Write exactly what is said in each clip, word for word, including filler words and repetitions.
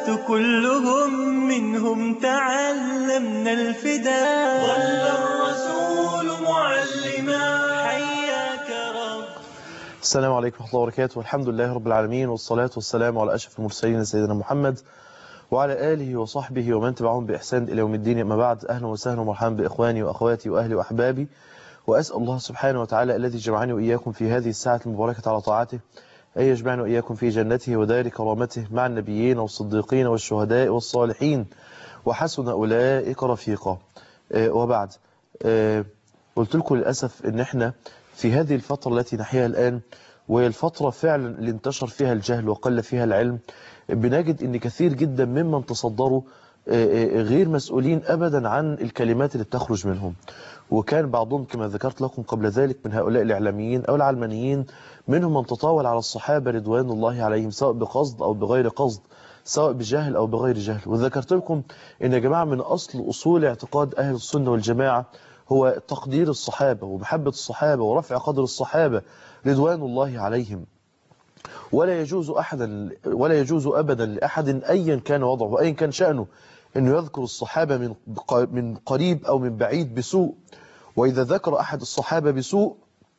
السادة كلهم منهم تعلمنا الفداء، ظل الرسول معلما حياك رب. السلام عليكم ورحمة الله وبركاته، والحمد لله رب العالمين، والصلاة والسلام على أشرف المرسلين سيدنا محمد وعلى آله وصحبه ومن تبعهم بإحسان إلى يوم الدين. أما بعد، أهلا وسهلا ومرحبا بإخواني وأخواتي وأهلي وأحبابي، وأسأل الله سبحانه وتعالى الذي جمعني وإياكم في هذه الساعة المباركة على طاعته أن يجمعنا وإياكم في جنته ودار كرامته مع النبيين والصديقين والشهداء والصالحين وحسن أولئك رفيقا. آه وبعد، آه قلت لكم للأسف أن احنا في هذه الفترة التي نحياها الآن، وهي الفترة فعلا اللي انتشر فيها الجهل وقل فيها العلم، بنجد أن كثير جدا ممن تصدروا غير مسؤولين أبدا عن الكلمات اللي بتخرج منهم. وكان بعضهم كما ذكرت لكم قبل ذلك من هؤلاء الإعلاميين أو العلمانيين منهم من تطاول على الصحابة رضوان الله عليهم، سواء بقصد أو بغير قصد، سواء بجهل أو بغير جهل. وذكرت لكم أن يا جماعة من أصل أصول اعتقاد أهل السنة والجماعة هو تقدير الصحابة ومحبة الصحابة ورفع قدر الصحابة رضوان الله عليهم. ولا يجوز أحدا ولا يجوز أبدا لأحد أيا كان وضعه وأيا كان شأنه أنه يذكر الصحابة من من قريب أو من بعيد بسوء. وإذا ذكر أحد الصحابة بسوء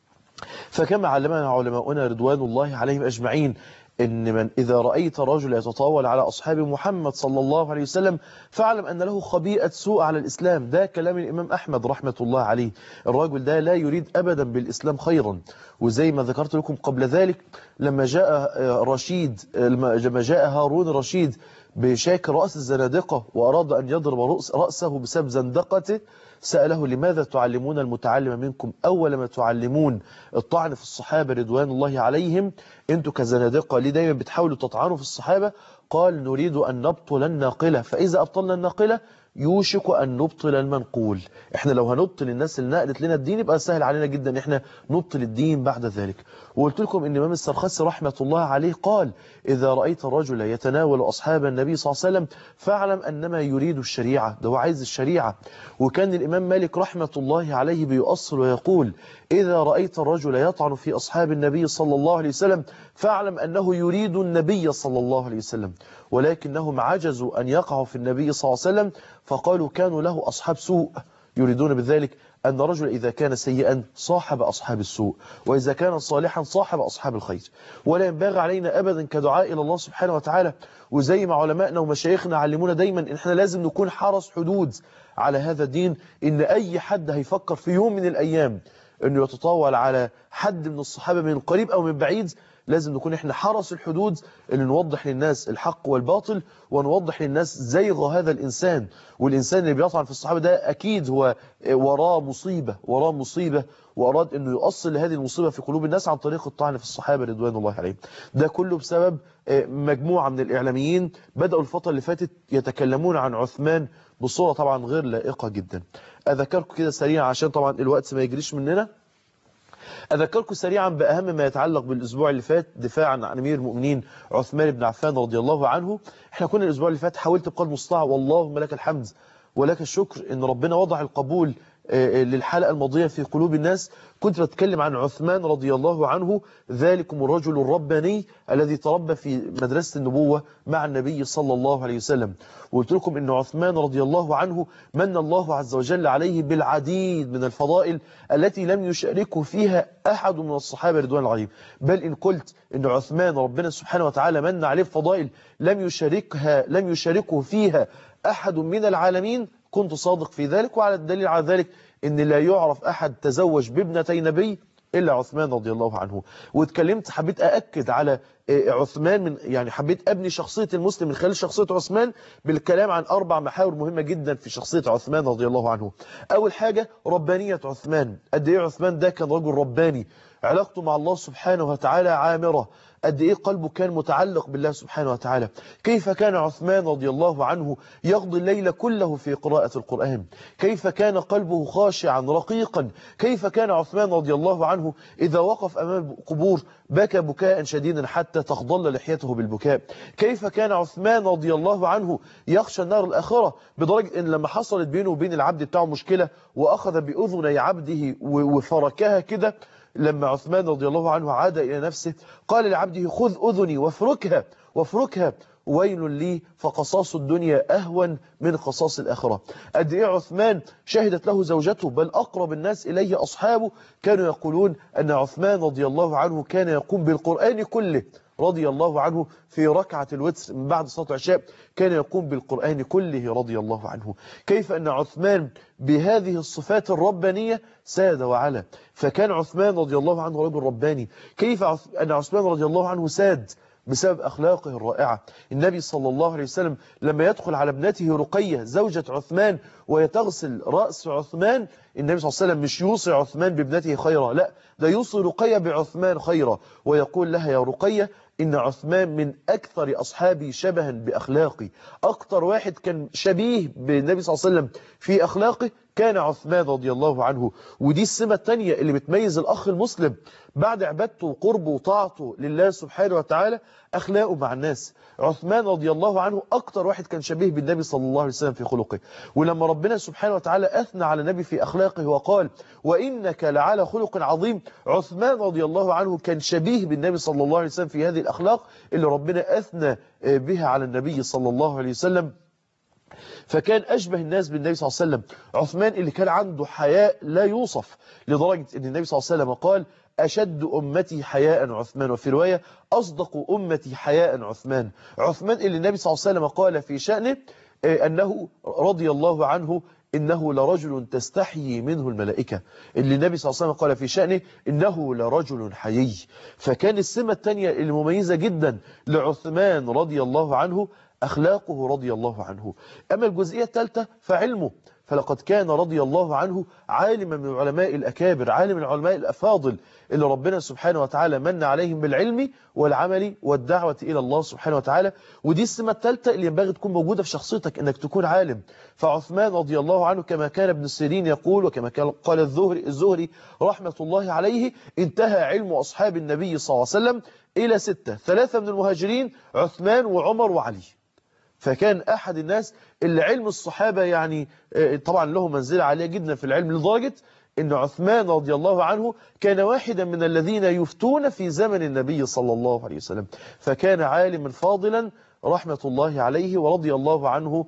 فكما علمنا علماؤنا رضوان الله عليهم أجمعين إن من إذا رأيت رجل يتطاول على أصحاب محمد صلى الله عليه وسلم فاعلم أن له خبيئة سوء على الإسلام. ده كلام الإمام أحمد رحمة الله عليه. الرجل ده لا يريد أبدا بالإسلام خيرا. وزي ما ذكرت لكم قبل ذلك لما جاء رشيد لما جاء هارون رشيد بشاكر رأس الزنادقة وأراد أن يضرب رأسه بسبب زندقته، سأله لماذا تعلمون المتعلم منكم أول ما تعلمون الطعن في الصحابة رضوان الله عليهم؟ أنتوا كزنادقة ليه دايما بتحاولوا تطعنوا في الصحابة؟ قال نريد أن نبطل الناقلة، فإذا أبطلنا الناقلة يوشك أن نبطل المنقول. احنا لو هنبطل الناس اللي نقلت لنا الدين يبقى سهل علينا جدا ان احنا نبطل الدين بعد ذلك. وقلت لكم ان امام السرخسي رحمة الله عليه قال إذا رأيت الرجل يتناول أصحاب النبي صلى الله عليه وسلم فاعلم أنما يريد الشريعة، ده هو عايز الشريعة. وكان الإمام مالك رحمة الله عليه بيؤصل ويقول إذا رأيت الرجل يطعن في أصحاب النبي صلى الله عليه وسلم فاعلم أنه يريد النبي صلى الله عليه وسلم، ولكنهم عجزوا أن يقعوا في النبي صلى الله عليه وسلم فقالوا كانوا له أصحاب سوء، يريدون بذلك أن الرجل إذا كان سيئا صاحب أصحاب السوء، وإذا كان صالحا صاحب أصحاب الخير. ولا ينبغي علينا أبدا كدعاء إلى الله سبحانه وتعالى، وزي ما علمائنا ومشايخنا علمونا دايما إن احنا لازم نكون حرس حدود على هذا الدين. إن أي حد هيفكر في يوم من الأيام أنه يتطاول على حد من الصحابة من قريب أو من بعيد لازم نكون احنا حرس الحدود اللي نوضح للناس الحق والباطل، ونوضح للناس زيغ هذا الإنسان. والإنسان اللي بيطعن في الصحابة ده أكيد هو وراه مصيبة وراه مصيبة وأراد أنه يؤصل لهذه المصيبة في قلوب الناس عن طريق الطعن في الصحابة رضوان الله عليهم. ده كله بسبب مجموعة من الإعلاميين بدأوا الفترة اللي فاتت يتكلمون عن عثمان بصورة طبعا غير لائقة جدا. أذكركم كده سريعا عشان طبعا الوقت ما يجريش مننا. أذكركم سريعا بأهم ما يتعلق بالأسبوع اللي فات دفاعا عن أمير المؤمنين عثمان بن عفان رضي الله عنه. احنا كنا الأسبوع اللي فات حاولت بقدر المستطاع واللهم لك الحمد ولك الشكر إن ربنا وضع القبول للحلقة الماضية في قلوب الناس. كنت بتكلم عن عثمان رضي الله عنه، ذلكم الرجل الرباني الذي تربى في مدرسة النبوة مع النبي صلى الله عليه وسلم. وقلت لكم أن عثمان رضي الله عنه من الله عز وجل عليه بالعديد من الفضائل التي لم يشاركه فيها أحد من الصحابة رضوان الله عليهم. بل إن قلت أن عثمان ربنا سبحانه وتعالى من عليه بفضائل لم يشاركها لم يشاركه فيها أحد من العالمين كنت صادق في ذلك. وعلى الدليل على ذلك ان لا يعرف احد تزوج بابنتي نبي الا عثمان رضي الله عنه. واتكلمت حبيت ااكد على عثمان من يعني حبيت ابني شخصيه المسلم من خلال شخصيه عثمان بالكلام عن اربع محاور مهمه جدا في شخصيه عثمان رضي الله عنه. اول حاجه ربانيه عثمان. قد ايه عثمان ده كان رجل رباني، علاقته مع الله سبحانه وتعالى عامره، قد ايه قلبه كان متعلق بالله سبحانه وتعالى. كيف كان عثمان رضي الله عنه يقضي الليل كله في قراءة القرآن، كيف كان قلبه خاشعا رقيقا، كيف كان عثمان رضي الله عنه إذا وقف أمام القبور بكى بكاء شديدا حتى تخضل لحيته بالبكاء، كيف كان عثمان رضي الله عنه يخشى النار الآخرة بدرجة إن لما حصلت بينه وبين العبد بتاعه مشكلة وأخذ بأذني عبده وفركها كده، لما عثمان رضي الله عنه عاد إلى نفسه قال لعبده خذ أذني وافركها وافركها ويل لي فقصاص الدنيا أهون من قصاص الآخرة. قد إيه عثمان شهدت له زوجته، بل أقرب الناس إليه أصحابه كانوا يقولون أن عثمان رضي الله عنه كان يقوم بالقرآن كله رضي الله عنه في ركعة الوتر من بعد صلاة العشاء، كان يقوم بالقرآن كله رضي الله عنه. كيف أن عثمان بهذه الصفات الربانية ساد وعلا، فكان عثمان رضي الله عنه رجل رباني. كيف أن عثمان رضي الله عنه ساد بسبب أخلاقه الرائعة. النبي صلى الله عليه وسلم لما يدخل على ابنته رقية زوجة عثمان ويتغسل رأس عثمان، النبي صلى الله عليه وسلم مش يوصي عثمان بابنته خيرا، لا، ده يوصي رقية بعثمان خيرا، ويقول لها يا رقية إن عثمان من أكثر أصحابي شبها بأخلاقي. أكثر واحد كان شبيه بالنبي صلى الله عليه وسلم في أخلاقه كان عثمان رضي الله عنه. ودي السمة الثانية اللي بتميز الأخ المسلم بعد عبادته وقربه وطاعته لله سبحانه وتعالى، أخلاقه مع الناس. عثمان رضي الله عنه أكتر واحد كان شبيه بالنبي صلى الله عليه وسلم في خلقه. ولما ربنا سبحانه وتعالى أثنى على النبي في أخلاقه وقال وإنك لعلى خلق عظيم، عثمان رضي الله عنه كان شبيه بالنبي صلى الله عليه وسلم في هذه الأخلاق اللي ربنا أثنى بها على النبي صلى الله عليه وسلم. فكان أشبه الناس بالنبي صلى الله عليه وسلم. عثمان اللي كان عنده حياء لا يوصف، لدرجة أن النبي صلى الله عليه وسلم قال أشد أمتي حياء عثمان، وفي رواية أصدق أمتي حياء عثمان. عثمان اللي النبي صلى الله عليه وسلم قال في شأنه أنه رضي الله عنه إنه لرجل تستحيي منه الملائكة، اللي النبي صلى الله عليه وسلم قال في شأنه إنه لرجل حيي. فكان السمة الثانية المميزة جدا لعثمان رضي الله عنه أخلاقه رضي الله عنه. أما الجزئية الثالثة فعلمه، فلقد كان رضي الله عنه عالما من العلماء الأكابر، عالم من العلماء الأفاضل اللي ربنا سبحانه وتعالى من عليهم بالعلم والعمل والدعوة إلى الله سبحانه وتعالى. ودي السمة الثالثة اللي ينبغي تكون موجودة في شخصيتك، أنك تكون عالم. فعثمان رضي الله عنه كما كان ابن سيرين يقول وكما كان قال الزهري, الزهري رحمة الله عليه، انتهى علم أصحاب النبي صلى الله عليه وسلم إلى ستة، ثلاثة من المهاجرين عثمان وعمر وعلي. فكان أحد الناس اللي علم الصحابة يعني طبعا له منزلة عالية جدا في العلم، لدرجة أن عثمان رضي الله عنه كان واحدا من الذين يفتون في زمن النبي صلى الله عليه وسلم. فكان عالما فاضلا رحمة الله عليه ورضي الله عنه.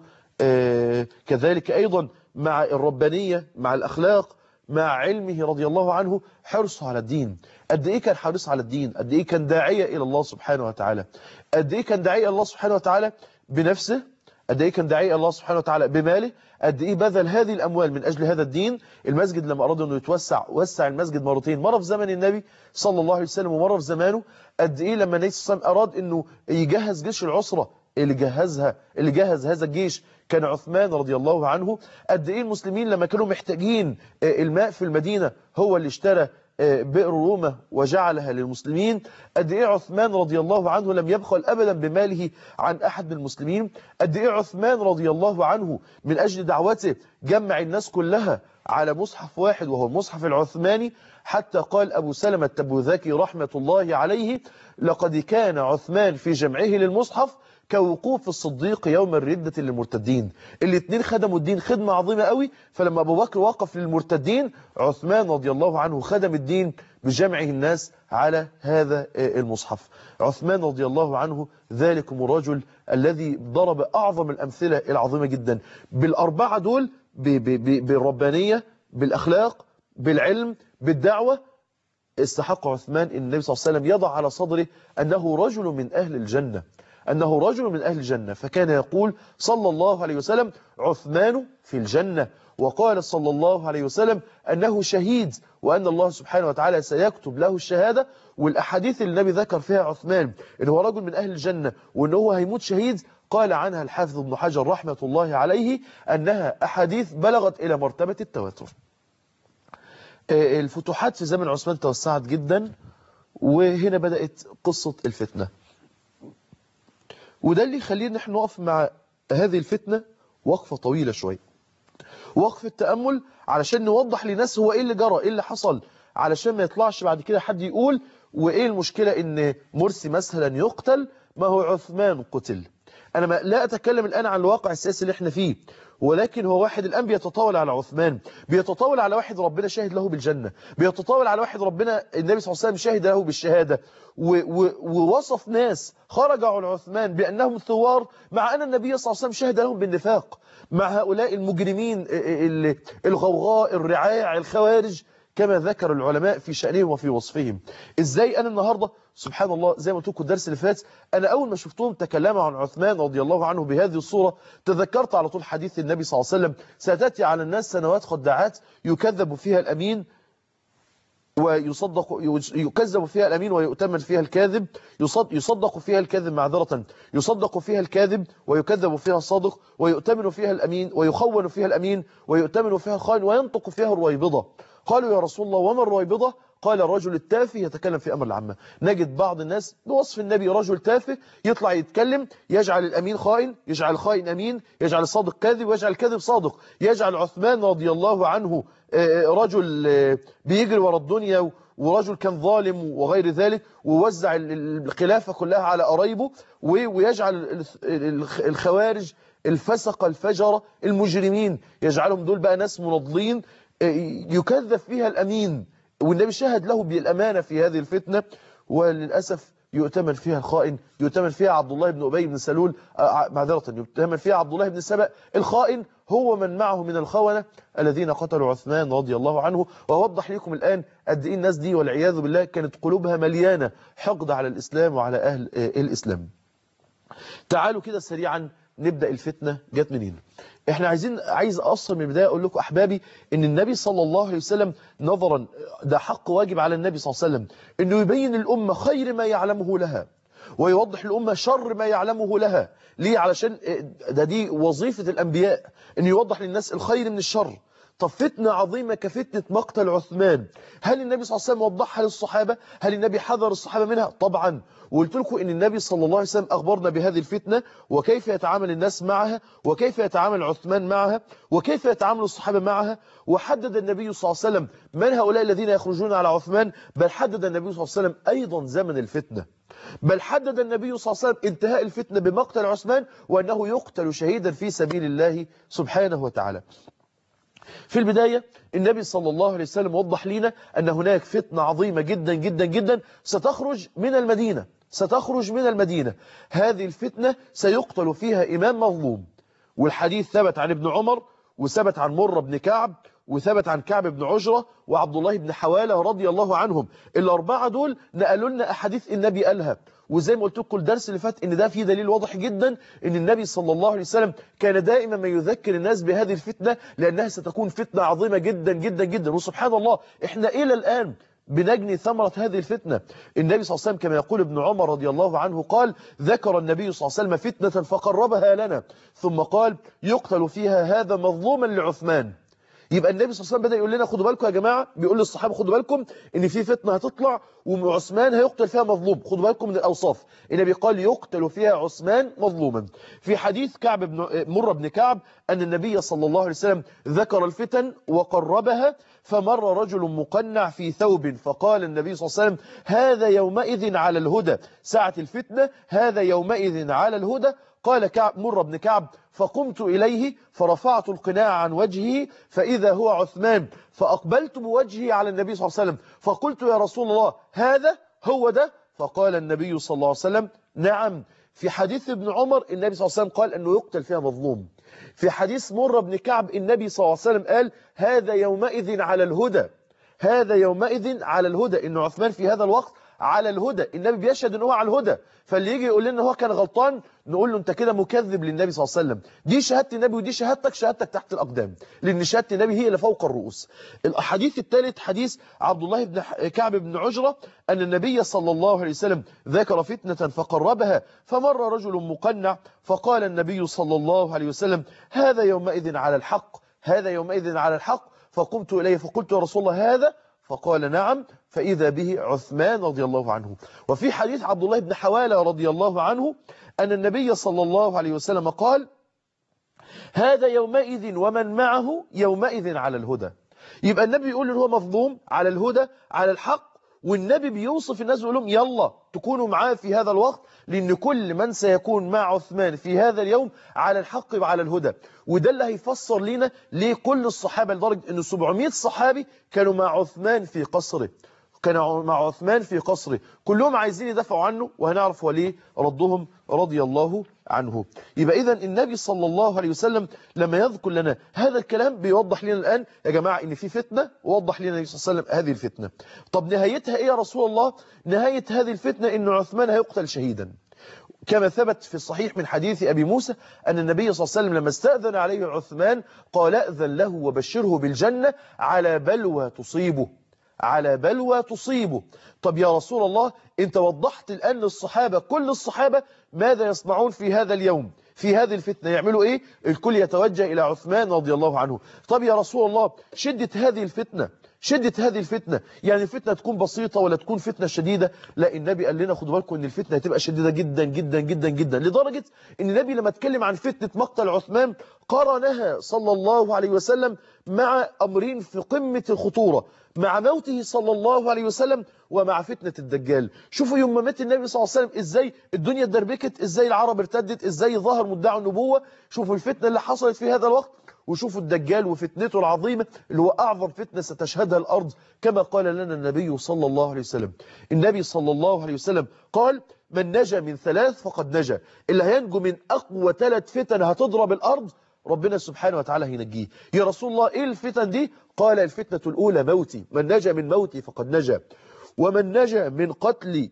كذلك أيضا مع الربانية، مع الأخلاق، مع علمه رضي الله عنه حرصه على الدين. قد إيه كان حريص على الدين، قد إيه كان داعية إلى الله سبحانه وتعالى، قد إيه كان داعية إلى الله سبحانه وتعالى بنفسه، قد ايه كان داعي الله سبحانه وتعالى بماله، قد ايه بذل هذه الاموال من اجل هذا الدين. المسجد لما اراد انه يتوسع وسع المسجد مرتين، مره في زمن النبي صلى الله عليه وسلم ومره في زمانه. قد ايه لما النبي صلى الله عليه وسلم اراد انه يجهز جيش العسره اللي جهزها اللي جهز هذا الجيش كان عثمان رضي الله عنه. قد ايه المسلمين لما كانوا محتاجين الماء في المدينه هو اللي اشترى بئر رومة وجعلها للمسلمين. قد ايه عثمان رضي الله عنه لم يبخل ابدا بماله عن احد من المسلمين. قد ايه عثمان رضي الله عنه من اجل دعوته جمع الناس كلها على مصحف واحد وهو المصحف العثماني، حتى قال ابو سلمة التبوذكي رحمة الله عليه لقد كان عثمان في جمعه للمصحف كوقوف الصديق يوم الردة للمرتدين. الاثنين خدموا الدين خدمة عظيمة قوي. فلما أبو بكر وقف للمرتدين، عثمان رضي الله عنه خدم الدين بجمعه الناس على هذا المصحف. عثمان رضي الله عنه ذلكم الرجل الذي ضرب أعظم الأمثلة العظيمة جدا بالأربعة دول، بالربانية، بالأخلاق، بالعلم، بالدعوة. استحق عثمان إن النبي صلى الله عليه وسلم يضع على صدره أنه رجل من أهل الجنة، أنه رجل من أهل الجنة. فكان يقول صلى الله عليه وسلم عثمان في الجنة، وقال صلى الله عليه وسلم أنه شهيد وأن الله سبحانه وتعالى سيكتب له الشهادة. والأحاديث اللي النبي ذكر فيها عثمان إنه هو رجل من أهل الجنة وأنه هو هيموت شهيد، قال عنها الحافظ ابن حجر رحمة الله عليه أنها أحاديث بلغت إلى مرتبة التواتر. الفتوحات في زمن عثمان توسعت جدا، وهنا بدأت قصة الفتنة. وده اللي يخلينا نحن نقف مع هذه الفتنة وقفة طويلة شوية، وقفة تأمل علشان نوضح لناس هو ايه اللي جرى، ايه اللي حصل، علشان ما يطلعش بعد كده حد يقول وايه المشكلة ان مرسي مثلا يقتل، ما هو عثمان قتل. أنا ما لا أتكلم الآن عن الواقع السياسي اللي احنا فيه، ولكن هو واحد الآن بيتطاول على عثمان، بيتطاول على واحد ربنا شاهد له بالجنة، بيتطاول على واحد ربنا النبي صلى الله عليه وسلم شاهد له بالشهادة، ووصف ناس خرجوا عن عثمان بأنهم ثوار، مع أن النبي صلى الله عليه وسلم شهد لهم بالنفاق. مع هؤلاء المجرمين الغوغاء الرعاع الخوارج كما ذكر العلماء في شأنهم وفي وصفهم. ازاي انا النهاردة سبحان الله زي ما قلت لكم الدرس اللي فات، انا اول ما شفتهم تكلموا عن عثمان رضي الله عنه بهذه الصورة تذكرت على طول حديث النبي صلى الله عليه وسلم: ستأتي على الناس سنوات خداعات يكذب فيها الأمين ويصدق يكذب فيها الأمين ويؤتمن فيها الكاذب، يصدق فيها الكاذب معذرة يصدق فيها الكاذب ويكذب فيها الصادق، ويؤتمن فيها الأمين ويخون فيها الأمين ويؤتمن فيها الخائن، وينطق فيها الرويبضة. قالوا يا رسول الله وما الرويبضة؟ قال الرجل التافه يتكلم في أمر العامة. نجد بعض الناس بوصف النبي رجل تافه يطلع يتكلم، يجعل الأمين خائن، يجعل الخائن أمين، يجعل الصادق كاذب، ويجعل الكاذب صادق، يجعل عثمان رضي الله عنه رجل بيجري ورا الدنيا ورجل كان ظالم وغير ذلك، ووزع الخلافة كلها على قرايبه، ويجعل الخوارج الفسقة الفجرة المجرمين يجعلهم دول بقى ناس مناضلين يكذب فيها الأمين، والنبي شهد له بالأمانة في هذه الفتنة، وللأسف يؤتمن فيها الخائن، يؤتمن فيها عبد الله بن أبي بن سلول معذرة يؤتمن فيها عبد الله بن سبأ الخائن، هو من معه من الخونة الذين قتلوا عثمان رضي الله عنه. وأوضح لكم الآن قد إيه الناس دي والعياذ بالله كانت قلوبها مليانة حقد على الإسلام وعلى أهل الإسلام. تعالوا كده سريعا نبدأ الفتنة جت منين. احنا عايزين عايز اصلا من البدايه اقول لكم احبابي ان النبي صلى الله عليه وسلم نظرا ده حق واجب على النبي صلى الله عليه وسلم انه يبين الامه خير ما يعلمه لها ويوضح الامه شر ما يعلمه لها. ليه؟ علشان ده دي وظيفه الانبياء انه يوضح للناس الخير من الشر. طب فتنة عظيمة كفتنة مقتل عثمان، هل النبي صلى الله عليه وسلم وضحها للصحابة؟ هل النبي حذر الصحابة منها؟ طبعا. وقلت لكم ان النبي صلى الله عليه وسلم اخبرنا بهذه الفتنة وكيف يتعامل الناس معها، وكيف يتعامل عثمان معها، وكيف يتعامل الصحابة معها. وحدد النبي صلى الله عليه وسلم من هؤلاء الذين يخرجون على عثمان، بل حدد النبي صلى الله عليه وسلم ايضا زمن الفتنة، بل حدد النبي صلى الله عليه وسلم انتهاء الفتنة بمقتل عثمان وانه يقتل شهيدا في سبيل الله سبحانه وتعالى. في البداية النبي صلى الله عليه وسلم وضح لنا أن هناك فتنة عظيمة جدا جدا جدا ستخرج من المدينة، ستخرج من المدينة. هذه الفتنة سيقتل فيها إمام مظلوم، والحديث ثبت عن ابن عمر، وثبت عن مرة بن كعب، وثبت عن كعب بن عجرة وعبد الله بن حوالة رضي الله عنهم. الأربعة دول نقلوا لنا أحاديث النبي قالها، وزي ما قلت لكم الدرس اللي فات ان ده فيه دليل واضح جدا ان النبي صلى الله عليه وسلم كان دائما ما يذكر الناس بهذه الفتنة، لأنها ستكون فتنة عظيمة جدا جدا جدا. وسبحان الله احنا إلى الآن بنجني ثمرة هذه الفتنة. النبي صلى الله عليه وسلم كما يقول ابن عمر رضي الله عنه قال: ذكر النبي صلى الله عليه وسلم فتنة فقربها لنا ثم قال: يقتل فيها هذا مظلوما لعثمان. يبقى النبي صلى الله عليه وسلم بدأ يقول لنا خدوا بالكم يا جماعة، بيقول للصحابة خدوا بالكم ان في فتنة هتطلع وعثمان هيقتل فيها مظلوم، خدوا بالكم من الأوصاف. النبي قال يقتل فيها عثمان مظلوما. في حديث كعب بن مر بن كعب أن النبي صلى الله عليه وسلم ذكر الفتن وقربها، فمر رجل مقنع في ثوب فقال النبي صلى الله عليه وسلم: هذا يومئذ على الهدى، ساعة الفتنة هذا يومئذ على الهدى. قال كعب مر بن كعب: فقمت إليه فرفعت القناع عن وجهه فإذا هو عثمان، فأقبلت بوجهي على النبي صلى الله عليه وسلم فقلت: يا رسول الله هذا هو ده؟ فقال النبي صلى الله عليه وسلم: نعم. في حديث ابن عمر النبي صلى الله عليه وسلم قال أنه يقتل فيها مظلوم. في حديث مر بن كعب النبي صلى الله عليه وسلم قال: هذا يومئذ على الهدى، هذا يومئذ على الهدى، إن عثمان في هذا الوقت على الهدى. النبي بيشهد ان هو على الهدى، فاللي يجي يقول لنا هو كان غلطان نقول له انت كده مكذب للنبي صلى الله عليه وسلم. دي شهاده النبي ودي شهادتك، شهادتك تحت الاقدام، لان شهاده النبي هي اللي فوق الرؤوس. الحديث الثالث حديث عبد الله بن كعب بن عجرة ان النبي صلى الله عليه وسلم ذكر فتنه فقربها، فمر رجل مقنع فقال النبي صلى الله عليه وسلم: هذا يومئذ على الحق، هذا يومئذ على الحق. فقمت اليه فقلت: يا رسول الله هذا؟ فقال: نعم. فإذا به عثمان رضي الله عنه. وفي حديث عبد الله بن حوالة رضي الله عنه أن النبي صلى الله عليه وسلم قال: هذا يومئذ ومن معه يومئذ على الهدى. يبقى النبي يقول إن هو مظلوم على الهدى على الحق، والنبي بيوصف الناس ويقول لهم يلا تكونوا معاه في هذا الوقت، لأن كل من سيكون مع عثمان في هذا اليوم على الحق وعلى الهدى. وده اللي هيفسر لنا ليه كل الصحابة، لدرجة أن سبعمائة صحابي كانوا مع عثمان في قصره، كانوا مع عثمان في قصره، كلهم عايزين يدافعوا عنه، وهنعرف وليه ردهم رضي الله عنه. يبقى إذن النبي صلى الله عليه وسلم لما يذكر لنا هذا الكلام بيوضح لنا الآن يا جماعة إن في فتنة، ووضح لنا النبي صلى الله عليه وسلم هذه الفتنة. طب نهايتها إيه يا رسول الله؟ نهاية هذه الفتنة إن عثمان هيقتل شهيدا، كما ثبت في الصحيح من حديث أبي موسى أن النبي صلى الله عليه وسلم لما استأذن عليه عثمان قال أذن له وبشره بالجنة على بلوى تصيبه، على بلوى تصيبه. طب يا رسول الله انت وضحت الآن للصحابة، كل الصحابة ماذا يصنعون في هذا اليوم في هذه الفتنة؟ يعملوا ايه؟ الكل يتوجه إلى عثمان رضي الله عنه. طب يا رسول الله شدة هذه الفتنة، شدة هذه الفتنة يعني الفتنة تكون بسيطة ولا تكون فتنة شديدة؟ لا، النبي قال لنا خدوا بالكم ان الفتنة هتبقى شديدة جدا جدا جدا جدا، لدرجة ان النبي لما اتكلم عن فتنة مقتل عثمان قارنها صلى الله عليه وسلم مع أمرين في قمة الخطورة، مع موته صلى الله عليه وسلم ومع فتنة الدجال. شوفوا يوم ما مات النبي صلى الله عليه وسلم ازاي الدنيا اتدربكت، ازاي العرب ارتدت، ازاي ظهر مدعي النبوة. شوفوا الفتنة اللي حصلت في هذا الوقت، وشوفوا الدجال وفتنته العظيمة اللي هو أعظم فتنة ستشهدها الأرض، كما قال لنا النبي صلى الله عليه وسلم. النبي صلى الله عليه وسلم قال من نجا من ثلاث فقد نجا، اللي هينجو من أقوى ثلاث فتن هتضرب الأرض ربنا سبحانه وتعالى هينجيه. يا رسول الله ايه الفتن دي؟ قال الفتنة الأولى موتي، من نجا من موتي فقد نجا، ومن نجا من قتل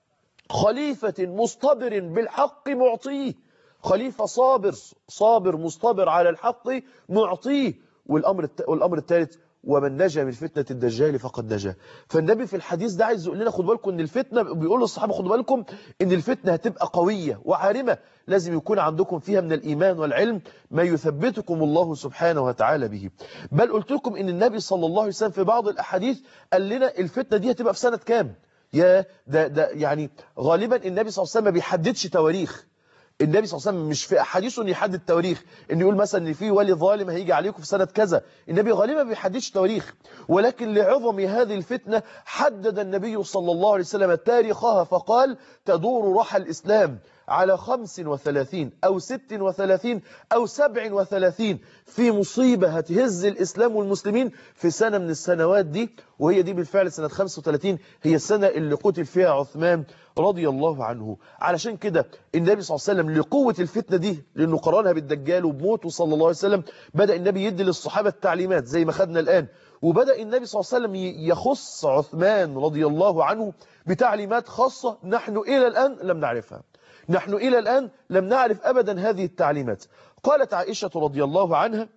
خليفة مصطبر بالحق معطيه، خليفة صابر صابر مصطبر على الحق معطيه. والأمر والأمر الثالث ومن نجا من فتنة الدجال فقد نجا. فالنبي في الحديث ده عايز يقول لنا خدوا بالكم ان الفتنة، بيقول للصحابة خدوا بالكم ان الفتنة هتبقى قوية وعارمة، لازم يكون عندكم فيها من الإيمان والعلم ما يثبتكم الله سبحانه وتعالى به. بل قلت لكم ان النبي صلى الله عليه وسلم في بعض الأحاديث قال لنا الفتنة دي هتبقى في سنة كام. يا ده, ده يعني غالبا النبي صلى الله عليه وسلم ما بيحددش تواريخ. النبي صلى الله عليه وسلم مش في احاديثه ان يحدد تواريخ، ان يقول مثلا ان في ولي ظالم هيجي عليكم في سنه كذا. النبي غالبا ما بيحددش تواريخ، ولكن لعظم هذه الفتنه حدد النبي صلى الله عليه وسلم تاريخها فقال تدور رحى الاسلام على خمس وثلاثين أو ست وثلاثين أو سبع وثلاثين في مصيبة هتهز الإسلام والمسلمين في سنة من السنوات دي، وهي دي بالفعل سنة خمسة وثلاثين، هي السنة اللي قتل فيها عثمان رضي الله عنه. علشان كده النبي صلى الله عليه وسلم لقوة الفتنة دي، لأنه قرانها بالدجال وبموته صلى الله عليه وسلم، بدأ النبي يدي للصحابة التعليمات زي ما خدنا الآن، وبدأ النبي صلى الله عليه وسلم يخص عثمان رضي الله عنه بتعليمات خاصة نحن إلى الآن لم نعرفها. نحن إلى الآن لم نعرف أبدا هذه التعليمات. قالت عائشة رضي الله عنها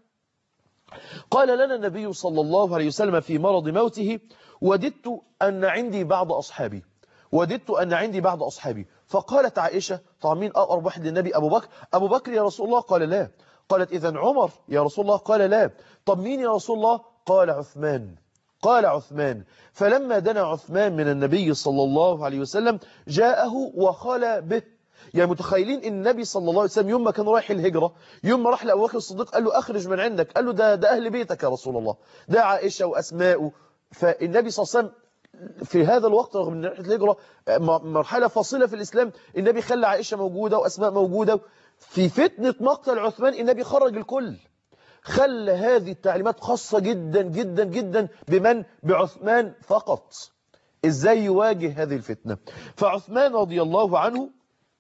قال لنا النبي صلى الله عليه وسلم في مرض موته وددت أن عندي بعض أصحابي وددت أن عندي بعض أصحابي فقالت عائشة طبعا مين أقرب واحد للنبي؟ أبو بكر. أبو بكر يا رسول الله؟ قال لا. قالت إذن عمر يا رسول الله؟ قال لا. طب مين يا رسول الله؟ قال عثمان. قال عثمان. فلما دنا عثمان من النبي صلى الله عليه وسلم جاءه وخلى به. يعني متخيلين ان النبي صلى الله عليه وسلم يوم ما كان رايح الهجرة، يوم ما راح لأبو بكر الصديق قال له أخرج من عندك، قال له ده ده أهل بيتك يا رسول الله، ده عائشة وأسماء. فالنبي صلى الله عليه وسلم في هذا الوقت رغم ان رحلة الهجرة مرحلة فاصلة في الإسلام، النبي خلى عائشة موجودة وأسماء موجودة. في فتنة مقتل عثمان النبي خرج الكل، خلى هذه التعليمات خاصة جدا جدا جدا بمن؟ بعثمان فقط. ازاي يواجه هذه الفتنة؟ فعثمان رضي الله عنه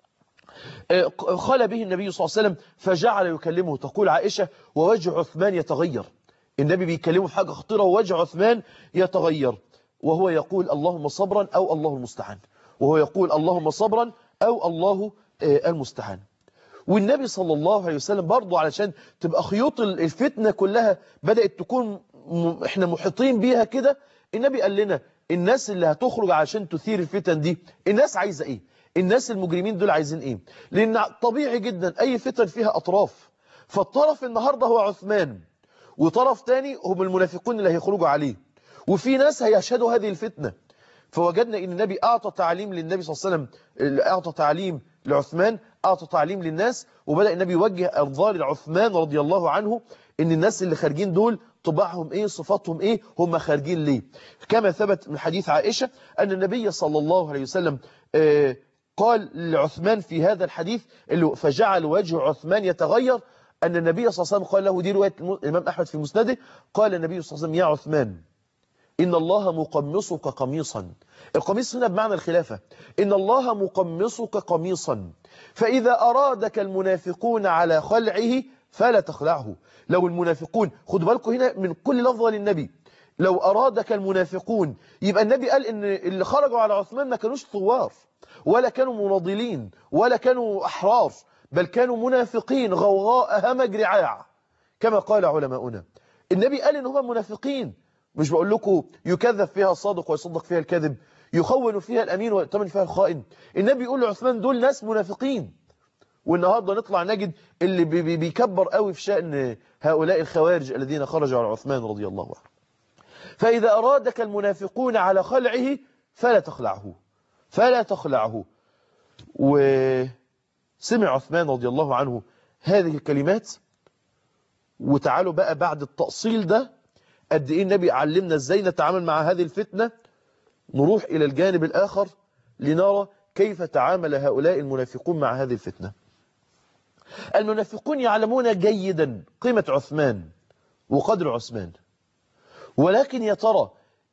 خلى به النبي صلى الله عليه وسلم فجعل يكلمه. تقول عائشة ووجه عثمان يتغير، النبي بيكلمه في حاجة خطيرة ووجه عثمان يتغير، وهو يقول اللهم صبرا أو الله المستعان، وهو يقول اللهم صبرا أو الله المستعان. والنبي صلى الله عليه وسلم برضه علشان تبقى خيوط الفتنة كلها بدأت تكون احنا محيطين بيها كده، النبي قال لنا الناس اللي هتخرج عشان تثير الفتن دي الناس عايزة ايه؟ الناس المجرمين دول عايزين ايه؟ لان طبيعي جدا اي فتن فيها اطراف، فالطرف النهاردة هو عثمان، وطرف تاني هم المنافقون اللي هيخرجوا عليه، وفي ناس هيشهدوا هذه الفتنة. فوجدنا ان النبي اعطى تعليم للنبي صلى الله عليه وسلم، اعطى تعليم لعثمان، اعطى تعليم للناس، وبدأ النبي يوجه انظار عثمان رضي الله عنه ان الناس اللي خارجين دول طباعهم ايه، صفاتهم ايه، هم خارجين ليه. كما ثبت من حديث عائشة أن النبي صلى الله عليه وسلم آه قال لعثمان في هذا الحديث اللي فجعل وجه عثمان يتغير، أن النبي صلى الله عليه وسلم قال له، دي رواية الإمام أحمد في مسنده، قال النبي صلى الله عليه وسلم: يا عثمان إن الله مقمصك قميصا. القميص هنا بمعنى الخلافة. إن الله مقمصك قميصا، فإذا أرادك المنافقون على خلعه فلا تخلعه. لو المنافقون، خدوا بالكم هنا من كل لفظة للنبي، لو أرادك المنافقون، يبقى النبي قال إن اللي خرجوا على عثمان ما كانوش ثوار ولا كانوا مناضلين ولا كانوا أحرار، بل كانوا منافقين غوغاء همج رعاع كما قال علماؤنا. النبي قال إن هم منافقين، مش بقول لكم يكذب فيها الصادق ويصدق فيها الكاذب، يخون فيها الأمين ويؤتمن فيها الخائن. النبي يقول لعثمان دول ناس منافقين. والنهارده نطلع نجد اللي بي بي بيكبر قوي في شأن هؤلاء الخوارج الذين خرجوا على عثمان رضي الله عنه. فإذا أرادك المنافقون على خلعه فلا تخلعه، فلا تخلعه. وسمع عثمان رضي الله عنه هذه الكلمات. وتعالوا بقى بعد التأصيل ده قد إيه النبي علمنا إزاي نتعامل مع هذه الفتنة، نروح إلى الجانب الآخر لنرى كيف تعامل هؤلاء المنافقون مع هذه الفتنة. المنافقون يعلمون جيدا قيمة عثمان وقدر عثمان، ولكن يا ترى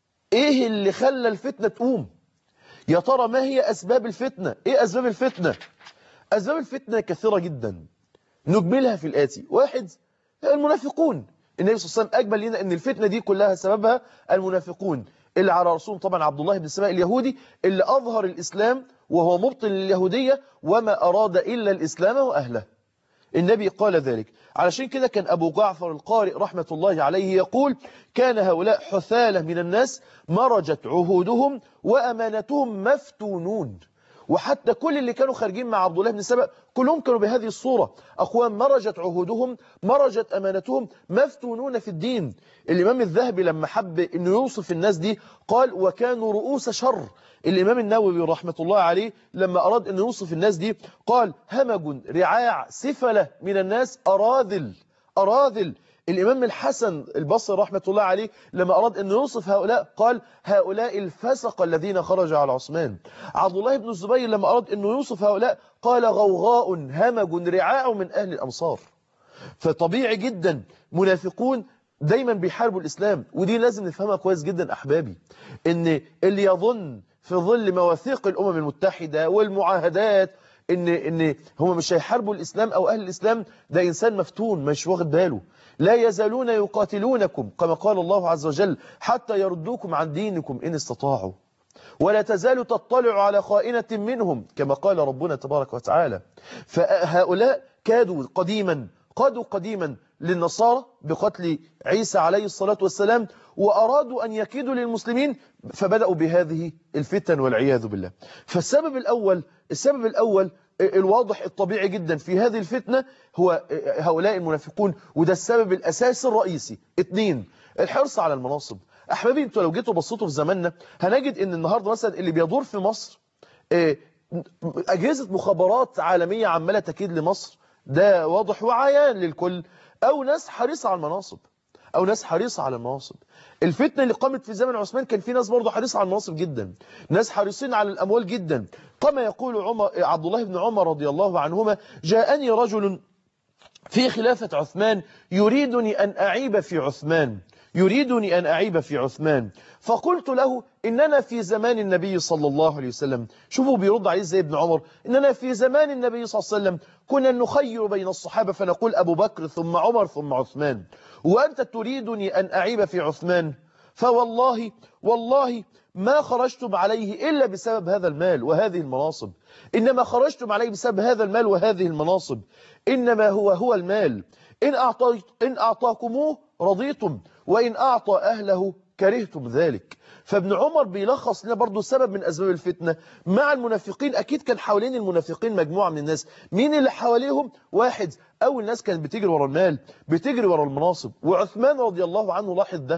إيه اللي خلى الفتنة تقوم؟ يا ترى ما هي أسباب الفتنة؟ إيه أسباب الفتنة؟ أسباب الفتنة كثيرة جدا، نجملها في الآتي. واحد، المنافقون. النبي صلى الله عليه وسلم أجمل لنا أن الفتنة دي كلها سببها المنافقون، اللي على رسول طبعا عبد الله بن سبأ اليهودي، اللي أظهر الإسلام وهو مبطل لليهودية وما أراد إلا الإسلام وأهله. النبي قال ذلك. علشان كده كان أبو جعفر القارئ رحمة الله عليه يقول: كان هؤلاء حثالة من الناس مرجت عهودهم وأمانتهم مفتونون. وحتى كل اللي كانوا خارجين مع عبد الله بن سبأ كلهم كانوا بهذه الصورة، أقوام مرجت عهودهم، مرجت أمانتهم، مفتونون في الدين. الإمام الذهبي لما حب أنه يوصف الناس دي قال: وكانوا رؤوس شر. الإمام النووي رحمة الله عليه لما أراد أن يوصف الناس دي قال: همج رعاع سفلة من الناس أراذل أراذل. الإمام الحسن البصري رحمة الله عليه لما أراد أن يوصف هؤلاء قال: هؤلاء الفسق الذين خرجوا على عثمان. عبد الله بن الزبير لما أراد أن يوصف هؤلاء قال: غوغاء همج رعاع من أهل الأمصار. فطبيعي جدا منافقون دايما بيحاربوا الإسلام، ودي لازم نفهمها كويس جدا أحبابي، إن اللي يظن في ظل مواثيق الأمم المتحدة والمعاهدات إن إن هم مش هيحاربوا الإسلام أو أهل الإسلام، ده إنسان مفتون مش واخد باله. لا يزالون يقاتلونكم كما قال الله عز وجل حتى يردوكم عن دينكم إن استطاعوا، ولا تزال تطلع على خائنة منهم كما قال ربنا تبارك وتعالى. فهؤلاء كادوا قديما قادوا قديما للنصارى بقتل عيسى عليه الصلاة والسلام، وأرادوا أن يكيدوا للمسلمين فبدأوا بهذه الفتن والعياذ بالله. فالسبب الأول السبب الأول الواضح الطبيعي جدا في هذه الفتنة هو هؤلاء المنافقون، وده السبب الأساسي الرئيسي. اثنين، الحرص على المناصب. أحبابي انتوا لو جيتوا بصيتوا في زماننا هنجد ان النهاردة مثلا اللي بيدور في مصر أجهزة مخابرات عالمية عمالة تكيد لمصر، ده واضح وعيان للكل، أو ناس حريصة على المناصب أو ناس حريصة على المناصب. الفتنة اللي قامت في زمن عثمان كان في ناس برضه حريصة على المناصب جدا، ناس حريصين على الأموال جدا. كما يقول عمر عبد الله بن عمر رضي الله عنهما: جاءني رجل في خلافة عثمان يريدني أن أعيب في عثمان يريدني أن أعيب في عثمان فقلت له: إننا في زمان النبي صلى الله عليه وسلم. شوفوا بيرد عليه زي ابن عمر: إننا في زمان النبي صلى الله عليه وسلم كنا نخير بين الصحابة فنقول أبو بكر ثم عمر ثم عثمان، وأنت تريدني أن أعيب في عثمان؟ فوالله والله ما خرجتم عليه إلا بسبب هذا المال وهذه المناصب، إنما خرجتم عليه بسبب هذا المال وهذه المناصب، إنما هو هو المال، إن, أعطيت إن أعطاكموه رضيتم وإن أعطى أهله كرهتم ذلك. فابن عمر بيلخص لنا برضو سبب من أسباب الفتنة مع المنافقين. أكيد كان حوالين المنافقين مجموعة من الناس. مين اللي حواليهم؟ واحد، أول ناس كانت بتجري ورا المال، بتجري ورا المناصب. وعثمان رضي الله عنه لاحظ ده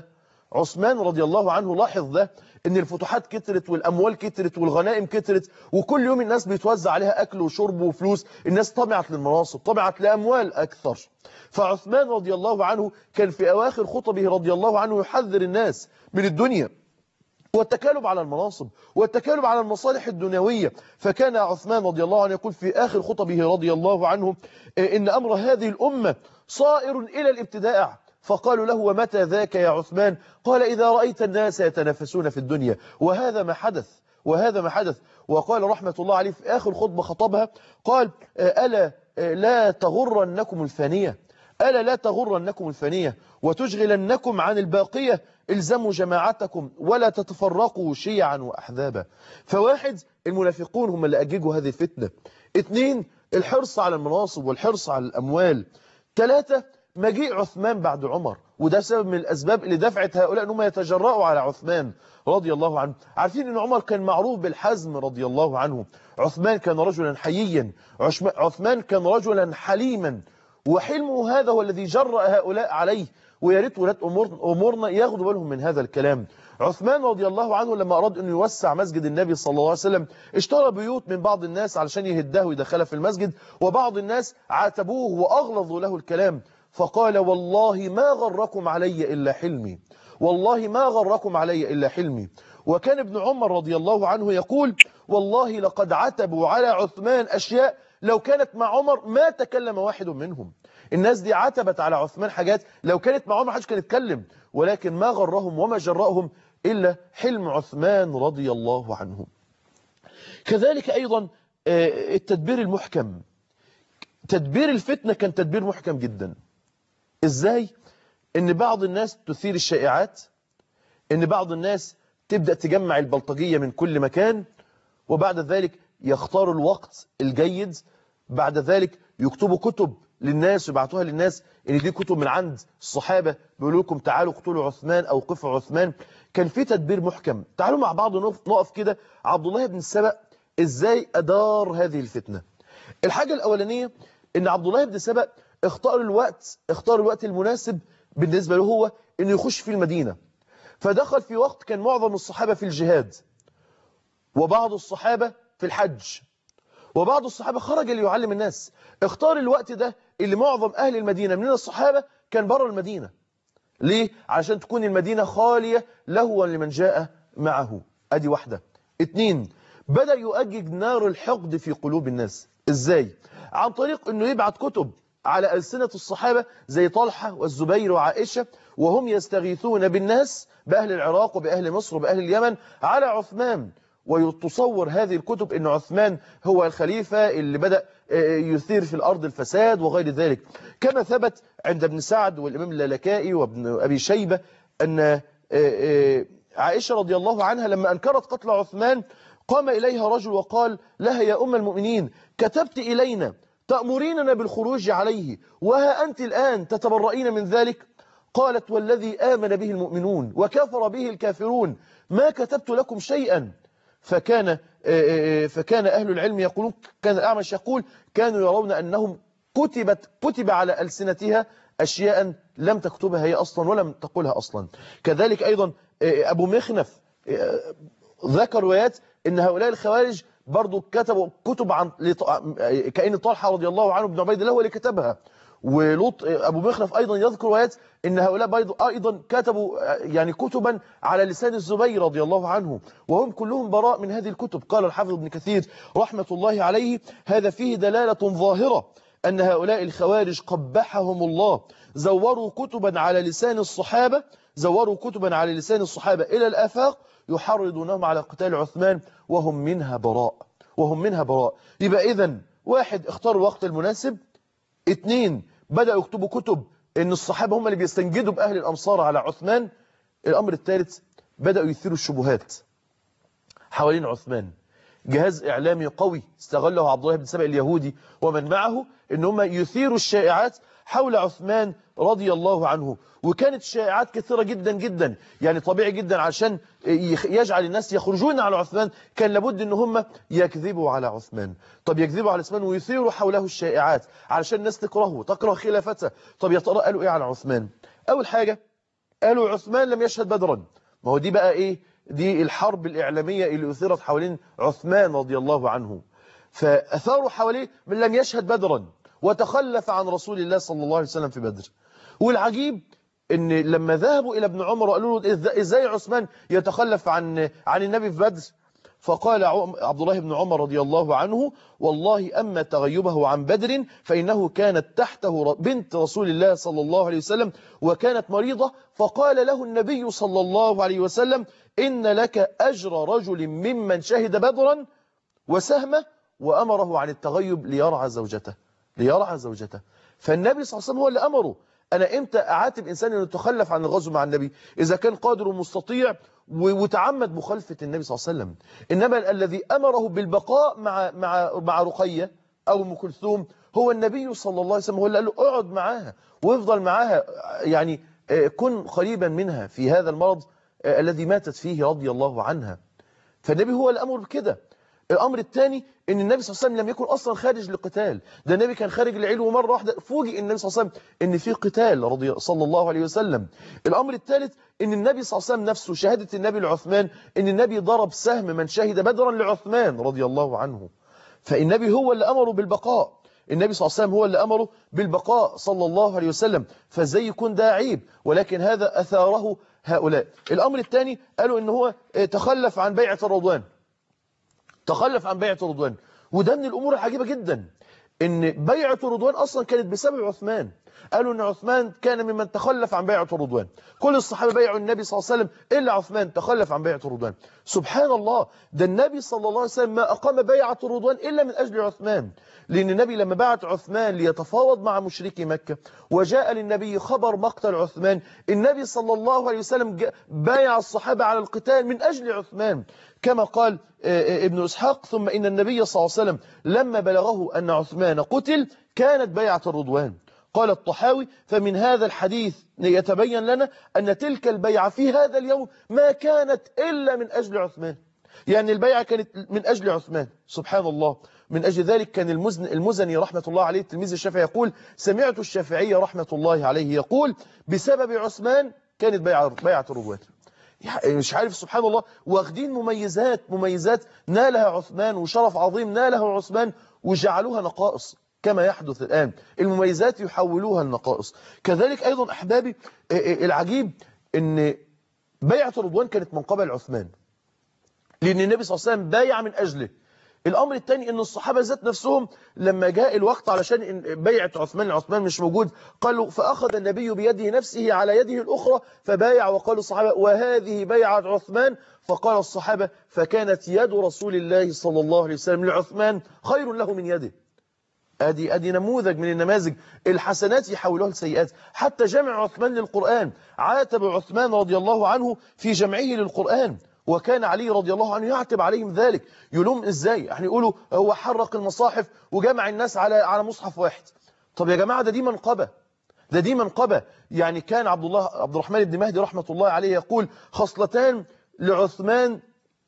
عثمان رضي الله عنه لاحظ ده، ان الفتوحات كترت والاموال كترت والغنائم كترت، وكل يوم الناس بيتوزع عليها اكل وشرب وفلوس، الناس طمعت للمناصب، طمعت لاموال اكثر. فعثمان رضي الله عنه كان في اواخر خطبه رضي الله عنه يحذر الناس من الدنيا والتكالب على المناصب والتكالب على المصالح الدنيوية. فكان عثمان رضي الله عنه يقول في آخر خطبه رضي الله عنه إن أمر هذه الأمة صائر إلى الابتداع. فقالوا له ومتى ذاك يا عثمان؟ قال إذا رأيت الناس يتنافسون في الدنيا، وهذا ما حدث وهذا ما حدث. وقال رحمة الله عليه في آخر خطبة خطبها قال ألا لا تغرنكم الفانية، ألا لا تغرنكم الفانية وتشغلنكم عن الباقية، الزموا جماعتكم ولا تتفرقوا شيعا وأحزابا. فواحد، المنافقون هم اللي أججوا هذه الفتنة. اثنين، الحرص على المناصب والحرص على الأموال. ثلاثة، مجيء عثمان بعد عمر، وده سبب من الأسباب اللي دفعت هؤلاء أنهم يتجرأوا على عثمان رضي الله عنه. عارفين أن عمر كان معروف بالحزم رضي الله عنه، عثمان كان رجلا حييا، عثمان كان رجلا حليما، وحلمه هذا هو الذي جرأ هؤلاء عليه. ويا ريت ولاة أمورنا ياخدوا بالهم من هذا الكلام. عثمان رضي الله عنه لما أراد أن يوسع مسجد النبي صلى الله عليه وسلم اشترى بيوت من بعض الناس علشان يهداه ويدخلها في المسجد، وبعض الناس عاتبوه وأغلظوا له الكلام، فقال والله ما غركم علي إلا حلمي، والله ما غركم علي إلا حلمي. وكان ابن عمر رضي الله عنه يقول والله لقد عتبوا على عثمان أشياء لو كانت مع عمر ما تكلم واحد منهم. الناس دي عتبت على عثمان حاجات لو كانت مع عمر محدش كان يتكلم، ولكن ما غرهم وما جرأهم إلا حلم عثمان رضي الله عنه. كذلك أيضا التدبير المحكم، تدبير الفتنة كان تدبير محكم جدا. إزاي؟ إن بعض الناس تثير الشائعات، إن بعض الناس تبدأ تجمع البلطجية من كل مكان، وبعد ذلك يختاروا الوقت الجيد، بعد ذلك يكتبوا كتب للناس ويبعتوها للناس ان دي كتب من عند الصحابة بيقولوا لكم تعالوا اقتلوا عثمان او قفوا عثمان. كان في تدبير محكم. تعالوا مع بعض نقف كده عبد الله بن سبأ ازاي ادار هذه الفتنة. الحاجة الاولانية ان عبد الله بن سبأ اختار الوقت اختار الوقت المناسب بالنسبة له هو انه يخش في المدينة. فدخل في وقت كان معظم الصحابة في الجهاد، وبعض الصحابة في الحج، وبعض الصحابة خرج ليعلم الناس. اختار الوقت ده اللي معظم أهل المدينة من الصحابة كان بره المدينة. ليه؟ عشان تكون المدينة خالية لهوا لمن جاء معه. ادي واحدة. اتنين، بدأ يؤجج نار الحقد في قلوب الناس. ازاي؟ عن طريق انه يبعت كتب على ألسنة الصحابة زي طلحة والزبير وعائشة، وهم يستغيثون بالناس بأهل العراق وبأهل مصر وبأهل اليمن على عثمان، وتصور هذه الكتب ان عثمان هو الخليفة اللي بدأ يثير في الأرض الفساد وغير ذلك. كما ثبت عند ابن سعد والإمام اللالكائي وابن أبي شيبة أن عائشة رضي الله عنها لما أنكرت قتل عثمان قام إليها رجل وقال لها يا أم المؤمنين كتبت إلينا تأمريننا بالخروج عليه وها أنت الآن تتبرئين من ذلك؟ قالت والذي آمن به المؤمنون وكفر به الكافرون ما كتبت لكم شيئا. فكان فكان أهل العلم يقولون، كان الأعمش يقول كانوا يرون أنهم كتبت كتب على ألسنتها أشياء لم تكتبها هي أصلا ولم تقولها أصلا. كذلك أيضا أبو مخنف ذكر روايات أن هؤلاء الخوارج برضو كتبوا كتب عن كأن طلحة رضي الله عنه بن عبيد الله هو اللي كتبها. ولوط أبو مخنف أيضا يذكر روايات أن هؤلاء أيضا كتبوا يعني كتبا على لسان الزبير رضي الله عنه، وهم كلهم براء من هذه الكتب. قال الحافظ ابن كثير رحمة الله عليه هذا فيه دلالة ظاهرة أن هؤلاء الخوارج قبحهم الله زوروا كتبا على لسان الصحابة زوروا كتبا على لسان الصحابة إلى الآفاق يحرضونهم على قتال عثمان وهم منها براء وهم منها براء. يبقى إذن واحد، اختار الوقت المناسب. اثنين، بدأوا يكتبوا كتب ان الصحابة هم اللي بيستنجدوا بأهل الأمصار على عثمان. الأمر الثالث، بدأوا يثيروا الشبهات حوالين عثمان. جهاز إعلامي قوي استغله عبد الله بن سبأ اليهودي ومن معه ان هم يثيروا الشائعات حول عثمان رضي الله عنه. وكانت شائعات كثيرة جدا جدا، يعني طبيعي جدا عشان يجعل الناس يخرجون على عثمان كان لابد ان هم يكذبوا على عثمان. طب يكذبوا على عثمان ويثيروا حوله الشائعات علشان الناس تكرهه تكره خلافته. طب يا ترى قالوا ايه على عثمان؟ اول حاجة قالوا عثمان لم يشهد بدرا. ما هو دي بقى ايه؟ دي الحرب الإعلامية اللي أثيرت حوالين عثمان رضي الله عنه، فأثاروا حواليه من لم يشهد بدرا وتخلف عن رسول الله صلى الله عليه وسلم في بدر. والعجيب ان لما ذهبوا الى ابن عمر وقالوا له ازاي عثمان يتخلف عن عن النبي في بدر، فقال عبد الله بن عمر رضي الله عنه: والله أما تغيبه عن بدر فإنه كانت تحته بنت رسول الله صلى الله عليه وسلم وكانت مريضة، فقال له النبي صلى الله عليه وسلم: إن لك أجر رجل ممن شهد بدرا وسهمه، وأمره عن التغيب ليرعى زوجته ليرعى زوجته فالنبي صلى الله عليه وسلم هو اللي أمره. أنا إمتى أعاتب إنسان أنه يتخلف عن الغزو مع النبي؟ إذا كان قادر ومستطيع وتعمد مخالفة النبي صلى الله عليه وسلم. إنما الذي أمره بالبقاء مع مع مع رقية أو أم كلثوم هو النبي صلى الله عليه وسلم، هو اللي قال له اقعد معاها وافضل معاها، يعني كن قريبا منها في هذا المرض الذي ماتت فيه رضي الله عنها. فالنبي هو اللي أمر بكده. الأمر الثاني ان النبي صلى الله عليه وسلم لم يكن اصلا خارج للقتال، ده النبي كان خارج لعلو، مره واحده فوجئ النبي صلى الله عليه وسلم ان في قتال رضي صلى الله عليه وسلم. الامر الثالث ان النبي صلى الله عليه وسلم نفسه، شهاده النبي لعثمان ان النبي ضرب سهم من شهد بدرا لعثمان رضي الله عنه. فالنبي هو اللي امره بالبقاء، النبي صلى الله عليه وسلم هو اللي امره بالبقاء صلى الله عليه وسلم. فازاي يكون ده عيب؟ ولكن هذا اثاره هؤلاء. الامر الثاني قالوا ان هو تخلف عن بيعه الرضوان، تخلف عن بيعة الرضوان. وده من الأمور العجيبة جدا إن بيعة الرضوان أصلا كانت بسبب عثمان. قالوا إن عثمان كان ممن تخلف عن بيعة الرضوان، كل الصحابة بيعوا النبي صلى الله عليه وسلم إلا عثمان تخلف عن بيعة الرضوان. سبحان الله، ده النبي صلى الله عليه وسلم ما أقام بيعة الرضوان إلا من أجل عثمان، لأن النبي لما بعت عثمان ليتفاوض مع مشركي مكة وجاء للنبي خبر مقتل عثمان، النبي صلى الله عليه وسلم بايع الصحابة على القتال من أجل عثمان، كما قال ابن إسحاق: ثم إن النبي صلى الله عليه وسلم لما بلغه أن عثمان قتل كانت بيعة الرضوان. قال الطحاوي: فمن هذا الحديث يتبين لنا أن تلك البيعة في هذا اليوم ما كانت إلا من أجل عثمان، يعني البيعة كانت من أجل عثمان. سبحان الله. من أجل ذلك كان المزن المزني رحمة الله عليه التلميذ الشافعي يقول: سمعت الشافعي رحمة الله عليه يقول: بسبب عثمان كانت بيعة بيعة الرضوان. مش عارف، سبحان الله، واخدين مميزات مميزات نالها عثمان وشرف عظيم نالها عثمان وجعلوها نقائص كما يحدث الآن، المميزات يحولوها النقائص. كذلك أيضا أحبابي العجيب أن بيعة الرضوان كانت من قبل عثمان، لأن النبي صلى الله عليه وسلم بايع من أجله. الأمر الثاني أن الصحابة ذات نفسهم لما جاء الوقت علشان بيعة عثمان، عثمان مش موجود، قالوا: فأخذ النبي بيده نفسه على يده الأخرى فبايع، وقالوا الصحابة: وهذه بيعة عثمان. فقال الصحابة: فكانت يد رسول الله صلى الله عليه وسلم لعثمان خير له من يده. أدي, أدي نموذج من النماذج، الحسنات يحولوها لسيئات. حتى جمع عثمان للقرآن، عاتب عثمان رضي الله عنه في جمعه للقرآن، وكان علي رضي الله عنه يعتب عليهم ذلك، يقولون ازاي يعني يقولوا هو حرق المصاحف وجمع الناس على على مصحف واحد. طب يا جماعة ده دي منقبة، ده دي منقبة. يعني كان عبد الله عبد الرحمن بن مهدي رحمة الله عليه يقول: خصلتان لعثمان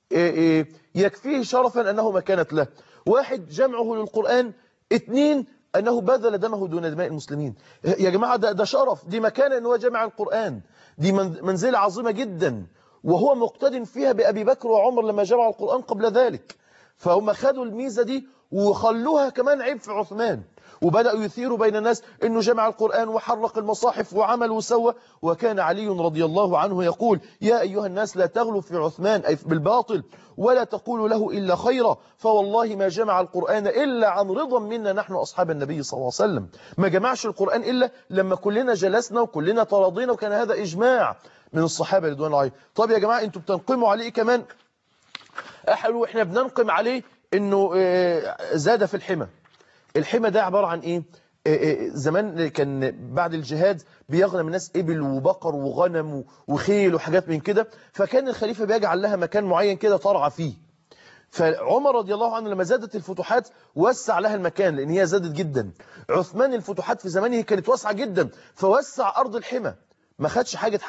يكفيه شرفا أنهما كانت له: واحد جمعه للقرآن، اثنين أنه بذل دمه دون دماء المسلمين. يا جماعة ده, ده شرف، دي مكانة أنه جمع القرآن، دي منزلة عظيمة جدا، وهو مقتد فيها بأبي بكر وعمر لما جمعوا القرآن قبل ذلك. فهم خدوا الميزة دي وخلوها كمان عيب في عثمان، وبدأوا يثيروا بين الناس أنه جمع القرآن وحرق المصاحف وعمل وسوى. وكان علي رضي الله عنه يقول: يا أيها الناس لا تغلوا في عثمان أي بالباطل ولا تقولوا له إلا خيرا، فوالله ما جمع القرآن إلا عن رضا منا نحن أصحاب النبي صلى الله عليه وسلم. ما جمعش القرآن إلا لما كلنا جلسنا وكلنا تراضينا، وكان هذا إجماع من الصحابة رضوان الله عليهم. طب يا جماعة انتوا بتنقموا عليه كمان، احنا احنا بننقم عليه انه زاد في الحمى. الحمى ده عبارة عن ايه؟ زمان كان بعد الجهاد بيغنم الناس ابل وبقر وغنم وخيل وحاجات من كده، فكان الخليفة بيجعل لها مكان معين كده ترعى فيه. فعمر رضي الله عنه لما زادت الفتوحات وسع لها المكان لان هي زادت جدا. عثمان الفتوحات في زمانه كانت واسعة جدا فوسع ارض الحمى، ما خدش حاجة حد،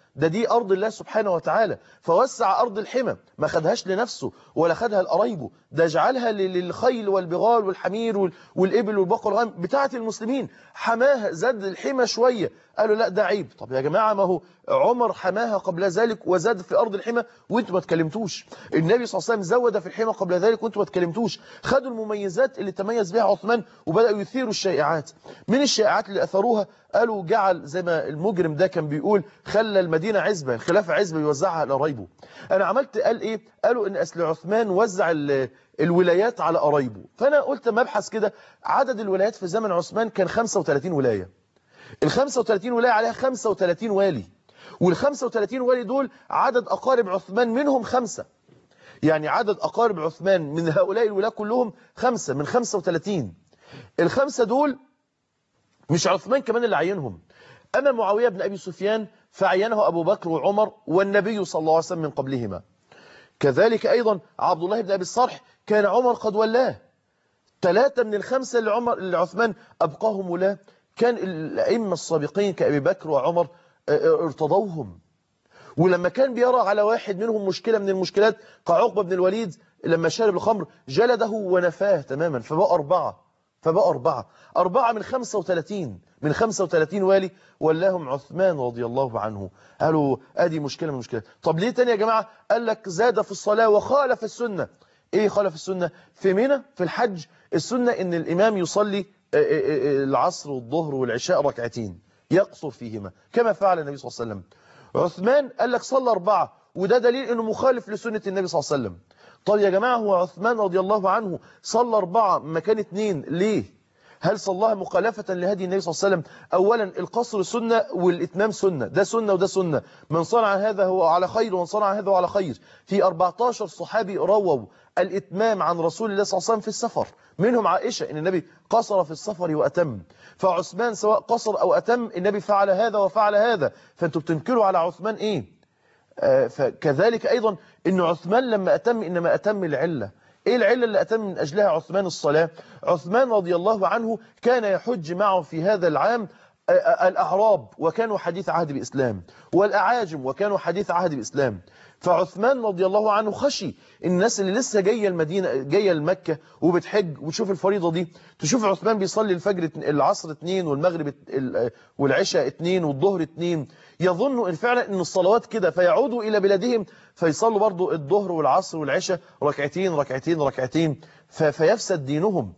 ده دي أرض الله سبحانه وتعالى، فوسع أرض الحمى، ما خدهاش لنفسه ولا خدها لقرايبه، ده جعلها للخيل والبغال والحمير والإبل والبقر والغنم بتاعة المسلمين، حماها، زاد الحمى شوية، قالوا لا ده عيب. طب يا جماعة ما هو عمر حماها قبل ذلك وزاد في أرض الحمى وانتوا ما تكلمتوش، النبي صلى الله عليه وسلم زود في الحمى قبل ذلك وانتوا ما تكلمتوش، خدوا المميزات اللي تميز بها عثمان وبدأوا يثيروا الشائعات. من الشائعات اللي أثروها قالوا جعل زي ما المجرم ده كان بيقول خلى المدينة عزبة، الخلافة عزبة يوزعها على قرايبه. أنا عملت قال إيه؟ قالوا إن أصل عثمان وزع الولايات على قرايبه، فأنا قلت مبحث كده، عدد الولايات في زمن عثمان كان خمسة وثلاثين ولاية، ال خمسة وثلاثين ولاية عليها خمسة وثلاثين والي، وال خمسة وثلاثين والي دول عدد أقارب عثمان منهم خمسة، يعني عدد أقارب عثمان من هؤلاء الولاة كلهم خمسة من خمسة وثلاثين. الخمسة دول مش عثمان كمان اللي عينهم، أما معاوية بن أبي سفيان فعينه أبو بكر وعمر والنبي صلى الله عليه وسلم من قبلهما. كذلك أيضا عبد الله بن أبي الصرح كان عمر قد ولاه. ثلاثة من الخمسة اللي عمر اللي عثمان أبقاهم ولاة كان الأئمة السابقين كأبي بكر وعمر ارتضوهم. ولما كان بيرى على واحد منهم مشكلة من المشكلات كعقبة بن الوليد لما شرب الخمر جلده ونفاه تماما، فبقى أربعة فبقى أربعة أربعة من خمسة وثلاثين من خمسة وثلاثين والي ولاهم عثمان رضي الله عنه. قالوا ادي مشكلة من المشكلات. طب ليه تاني يا جماعة؟ قال لك زاد في الصلاة وخالف السنة. ايه خالف السنة؟ في منى في الحج السنة ان الامام يصلي العصر والظهر والعشاء ركعتين يقصر فيهما كما فعل النبي صلى الله عليه وسلم. عثمان قال لك صلى أربعة، وده دليل انه مخالف لسنة النبي صلى الله عليه وسلم. طب يا جماعة هو عثمان رضي الله عنه صلى أربعة مكان اثنين ليه؟ هل صلاها مخالفة لهدي النبي صلى الله عليه وسلم؟ أولا القصر سنة والإتمام سنة، ده سنة وده سنة، من صنع هذا هو على خير ومن صنع هذا هو على خير. في أربعة عشر صحابي رووا الإتمام عن رسول الله صلى الله عليه وسلم في السفر، منهم عائشة إن النبي قصر في السفر وأتم، فعثمان سواء قصر أو أتم النبي فعل هذا وفعل هذا، فأنتوا بتنكروا على عثمان إيه؟ آه فكذلك أيضا إن عثمان لما أتم إنما أتم العلة. إيه العلة اللي أتم من أجلها عثمان الصلاة؟ عثمان رضي الله عنه كان يحج معه في هذا العام الأعراب وكانوا حديث عهد بإسلام، والأعاجم وكانوا حديث عهد بإسلام. فعثمان رضي الله عنه خشي الناس اللي لسه جاية المدينة جاية المكة وبتحج وتشوف الفريضة دي، تشوف عثمان بيصلي الفجر العصر اثنين والمغرب والعشاء اثنين والظهر اثنين، يظنوا ان فعلا ان الصلوات كده، فيعودوا إلى بلادهم فيصلوا برضو الظهر والعصر والعشاء ركعتين ركعتين ركعتين فيفسد دينهم.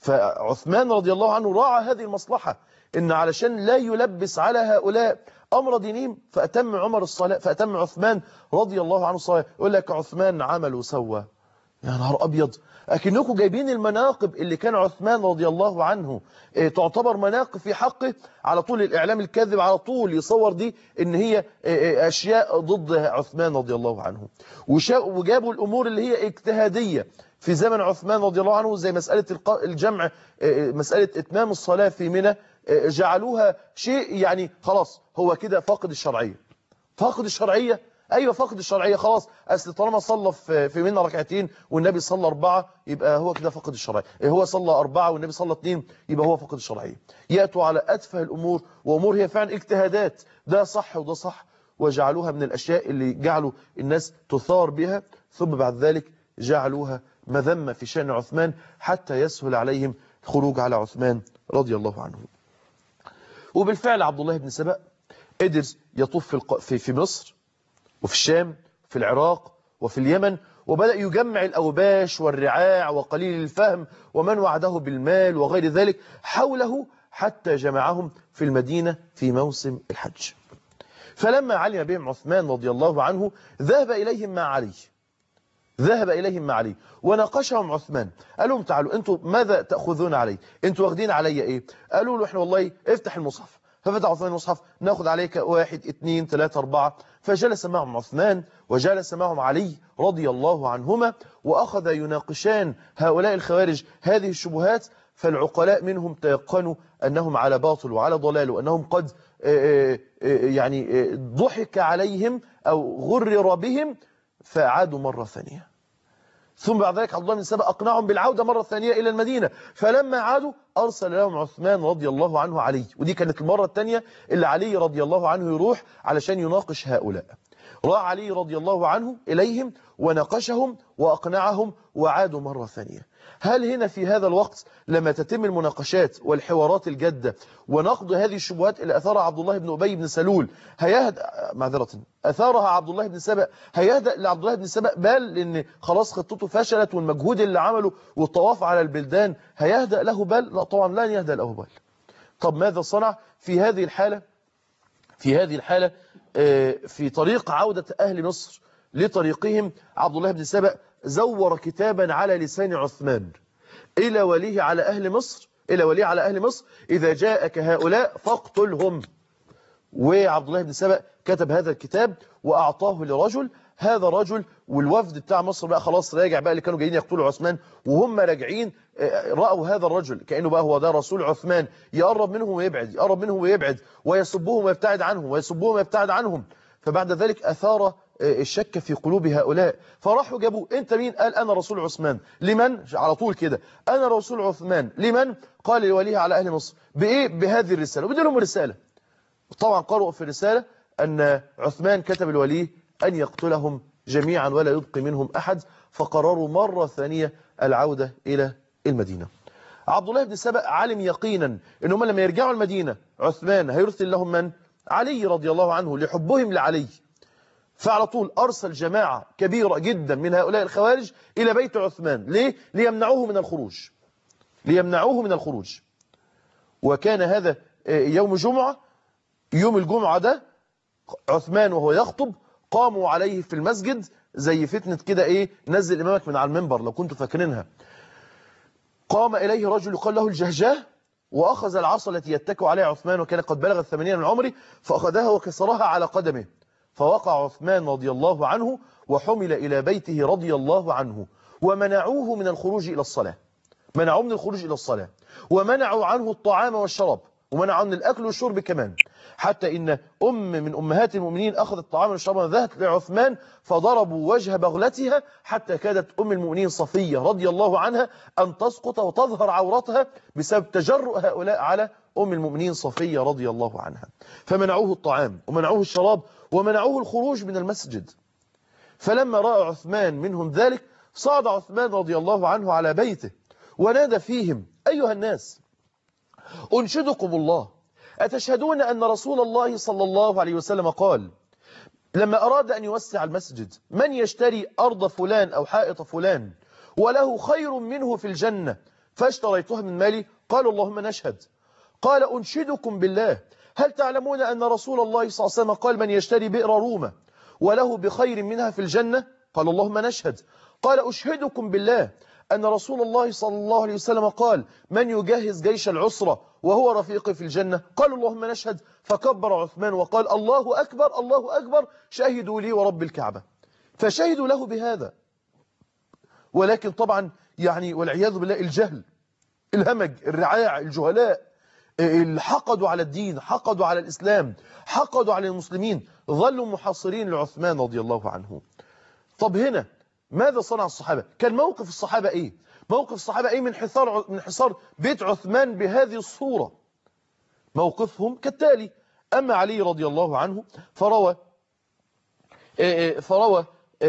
فعثمان رضي الله عنه راعى هذه المصلحة إن علشان لا يلبس على هؤلاء أمر دينهم فأتم عمر الصلاة فأتم عثمان رضي الله عنه الصلاة. يقول لك عثمان عمل وسوى، يا نهار أبيض، أكنكم جايبين المناقب اللي كان عثمان رضي الله عنه إيه تعتبر مناقب في حقه، على طول الإعلام الكاذب على طول يصور دي إن هي إيه أشياء ضد عثمان رضي الله عنه، وجابوا الأمور اللي هي اجتهادية في زمن عثمان رضي الله عنه زي مسألة الجمع، مسألة إتمام الصلاة في منى، جعلوها شيء يعني خلاص هو كده فاقد الشرعية. فاقد الشرعية؟ أيوة فاقد الشرعية خلاص، أصل طالما صلى في منى ركعتين والنبي صلى أربعة يبقى هو كده فاقد الشرعية، هو صلى أربعة والنبي صلى اثنين يبقى هو فاقد الشرعية. يأتوا على أتفه الأمور وأمور هي فعلا اجتهادات، ده صح وده صح، وجعلوها من الأشياء اللي جعلوا الناس تثار بها، ثم بعد ذلك جعلوها مذمة في شأن عثمان حتى يسهل عليهم الخروج على عثمان رضي الله عنه. وبالفعل عبد الله بن سبأ قدر يطوف في في مصر وفي الشام في العراق وفي اليمن، وبدأ يجمع الأوباش والرعاع وقليل الفهم ومن وعده بالمال وغير ذلك حوله حتى جمعهم في المدينة في موسم الحج. فلما علم بهم عثمان رضي الله عنه ذهب إليهم مع علي ذهب إليهم مع علي وناقشهم عثمان، قال لهم تعالوا أنتوا ماذا تأخذون علي؟ أنتوا واخدين علي إيه؟ قالوا له إحنا والله افتح المصحف، ففتح عثمان المصحف، ناخذ عليك واحد اثنين ثلاثة أربعة. فجلس معهم عثمان وجلس معهم علي رضي الله عنهما، وأخذ يناقشان هؤلاء الخوارج هذه الشبهات. فالعقلاء منهم تيقنوا أنهم على باطل وعلى ضلال، وأنهم قد يعني ضحك عليهم أو غرر بهم، فعادوا مرة ثانية. ثم بعد ذلك عبد الله بن سبأ أقنعهم بالعودة مرة ثانية إلى المدينة، فلما عادوا أرسل لهم عثمان رضي الله عنه علي، ودي كانت المرة الثانية اللي علي رضي الله عنه يروح علشان يناقش هؤلاء. راح علي رضي الله عنه إليهم وناقشهم وأقنعهم وعادوا مرة ثانية. هل هنا في هذا الوقت لما تتم المناقشات والحوارات الجادة ونقض هذه الشبهات اللي أثارها عبد الله بن أبي بن سلول هيهدأ معذرة أثارها عبد الله بن سبأ هيهدأ لعبد الله بن سبأ بال لأن خلاص خطته فشلت والمجهود اللي عمله والطواف على البلدان هيهدأ له بال؟ لا طبعا لن يهدأ له بال. طب ماذا صنع في هذه الحالة؟ في هذه الحالة في طريق عودة أهل مصر لطريقهم عبد الله بن سبأ زور كتابا على لسان عثمان إلى وليه على أهل مصر إلى وليه على أهل مصر إذا جاءك هؤلاء فاقتلهم. وعبد الله بن سبأ كتب هذا الكتاب وأعطاه لرجل. هذا الرجل والوفد بتاع مصر بقى خلاص راجع بقى اللي كانوا جايين يقتلوا عثمان وهم راجعين رأوا هذا الرجل كأنه بقى هو ده رسول عثمان يقرب منهم ويبعد يقرب منهم ويبعد ويسبهم ويبتعد عنهم ويسبهم ويبتعد عنهم. فبعد ذلك أثار الشك في قلوب هؤلاء فراحوا جابوا انت مين؟ قال انا رسول عثمان. لمن؟ على طول كده انا رسول عثمان. لمن؟ قال لوليه على اهل مصر. بايه؟ بهذه الرساله. وبدي لهم رساله. طبعا قرأوا في الرساله ان عثمان كتب الوليه ان يقتلهم جميعا ولا يبقي منهم احد. فقرروا مره ثانيه العوده الى المدينه. عبد الله بن سبأ علم يقينا ان هم لما يرجعوا المدينه عثمان هيرسل لهم من؟ علي رضي الله عنه لحبهم لعلي. فعلى طول أرسل جماعة كبيرة جدا من هؤلاء الخوارج إلى بيت عثمان. ليه؟ ليمنعوه من الخروج ليمنعوه من الخروج. وكان هذا يوم جمعة. يوم الجمعة ده عثمان وهو يخطب قاموا عليه في المسجد زي فتنة كده إيه نزل إمامك من على المنبر لو كنتوا فاكرينها. قام إليه رجل يقال له الجهجاه وأخذ العصا التي يتكئ عليها عثمان وكان قد بلغ الثمانين من عمره فأخذها وكسرها على قدمه. فوقع عثمان رضي الله عنه وحمل إلى بيته رضي الله عنه ومنعوه من الخروج إلى الصلاة. منعوه من الخروج إلى الصلاة ومنعوا عنه الطعام والشراب ومنعوا عنه الأكل والشرب كمان. حتى إن أم من أمهات المؤمنين أخذت الطعام والشراب وذهبت لعثمان فضربوا وجه بغلتها حتى كادت أم المؤمنين صفية رضي الله عنها أن تسقط وتظهر عورتها بسبب تجرؤ هؤلاء على أم المؤمنين صفية رضي الله عنها. فمنعوه الطعام ومنعوه الشراب ومنعوه الخروج من المسجد. فلما رأى عثمان منهم ذلك صعد عثمان رضي الله عنه على بيته ونادى فيهم أيها الناس أنشدكم الله أتشهدون أن رسول الله صلى الله عليه وسلم قال لما أراد أن يوسع المسجد من يشتري أرض فلان أو حائط فلان وله خير منه في الجنة فاشتريتها من مالي؟ قالوا اللهم نشهد. قال أنشدكم بالله هل تعلمون أن رسول الله صلى الله عليه وسلم قال من يشتري بئر رومة وله بخير منها في الجنة؟ قال اللهم نشهد. قال أشهدكم بالله أن رسول الله صلى الله عليه وسلم قال من يجهز جيش العسرة وهو رفيقي في الجنة؟ قالوا اللهم نشهد. فكبر عثمان وقال الله أكبر الله أكبر شهدوا لي ورب الكعبة. فشهدوا له بهذا. ولكن طبعا يعني والعياذ بالله الجهل الهمج الرعاع الجهلاء اللي حقدوا على الدين حقدوا على الإسلام حقدوا على المسلمين ظلوا محاصرين لعثمان رضي الله عنه. طب هنا ماذا صنع الصحابة؟ كان موقف الصحابة إيه؟ موقف الصحابة إيه من حصار من حصار بيت عثمان بهذه الصورة؟ موقفهم كالتالي. أما علي رضي الله عنه فروى فروى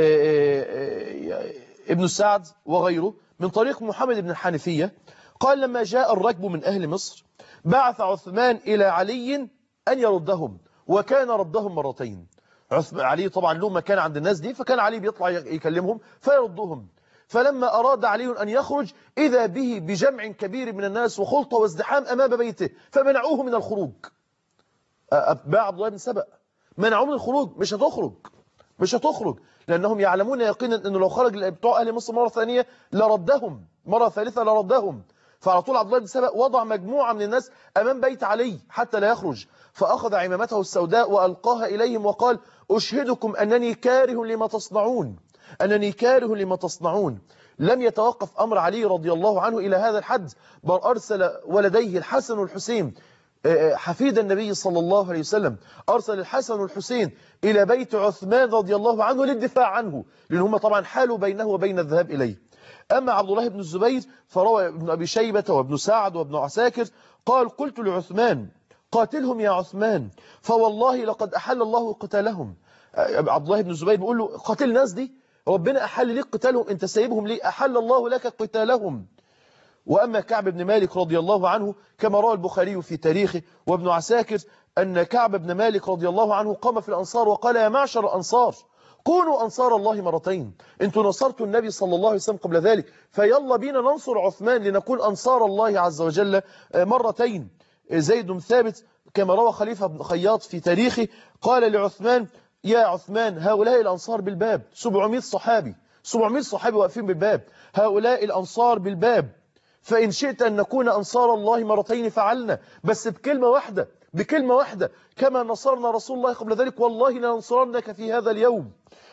ابن سعد وغيره من طريق محمد بن الحنفية قال لما جاء الركب من أهل مصر بعث عثمان إلى علي أن يردهم وكان ردهم مرتين. علي طبعا له مكان عند الناس دي فكان علي بيطلع يكلمهم فيردهم. فلما أراد علي أن يخرج إذا به بجمع كبير من الناس وخلطة وازدحام أمام بيته فمنعوه من الخروج. أتباع عبد الله بن سبأ منعوه من الخروج. مش هتخرج مش هتخرج لأنهم يعلمون يقينا أنه لو خرج بتوع أهل مصر مرة ثانية لردهم مرة ثالثة لردهم. فعلى طول عبد الله بن سبأ وضع مجموعة من الناس أمام بيت علي حتى لا يخرج فأخذ عمامته السوداء وألقاها إليهم وقال أشهدكم أنني كاره لما تصنعون أنني كاره لما تصنعون. لم يتوقف أمر علي رضي الله عنه إلى هذا الحد بل أرسل ولديه الحسن والحسين حفيد النبي صلى الله عليه وسلم أرسل الحسن والحسين إلى بيت عثمان رضي الله عنه للدفاع عنه لأن هم طبعا حالوا بينه وبين الذهاب إليه. أما عبد الله بن الزبير فروى ابن أبي شيبة وابن سعد وابن عساكر قال قلت لعثمان قاتلهم يا عثمان فوالله لقد أحل الله قتالهم. عبد الله بن الزبير بيقول له قاتل الناس دي، ربنا أحل لك قتالهم، أنت سايبهم ليه؟ أحل الله لك قتالهم. وأما كعب بن مالك رضي الله عنه كما روى البخاري في تاريخه وابن عساكر أن كعب بن مالك رضي الله عنه قام في الأنصار وقال يا معشر الأنصار كونوا أنصار الله مرتين، أنتوا نصرتوا النبي صلى الله عليه وسلم قبل ذلك، فيلا بينا ننصر عثمان لنكون أنصار الله عز وجل مرتين. زيد بن ثابت كما روى خليفة بن خياط في تاريخه قال لعثمان يا عثمان هؤلاء الأنصار بالباب، سبعمائة صحابي سبعمائة صحابي واقفين بالباب، هؤلاء الأنصار بالباب، فإن شئت أن نكون أنصار الله مرتين فعلنا، بس بكلمة واحدة بكلمة واحدة كما نصرنا رسول الله قبل ذلك والله لننصرنك في هذا اليوم.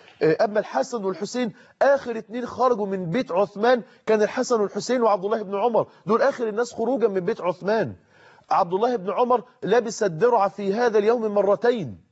أما الحسن والحسين آخر اتنين خرجوا من بيت عثمان كان الحسن والحسين وعبد الله بن عمر، دول آخر الناس خروجا من بيت عثمان. عبد الله بن عمر لبس الدرع في هذا اليوم مرتين.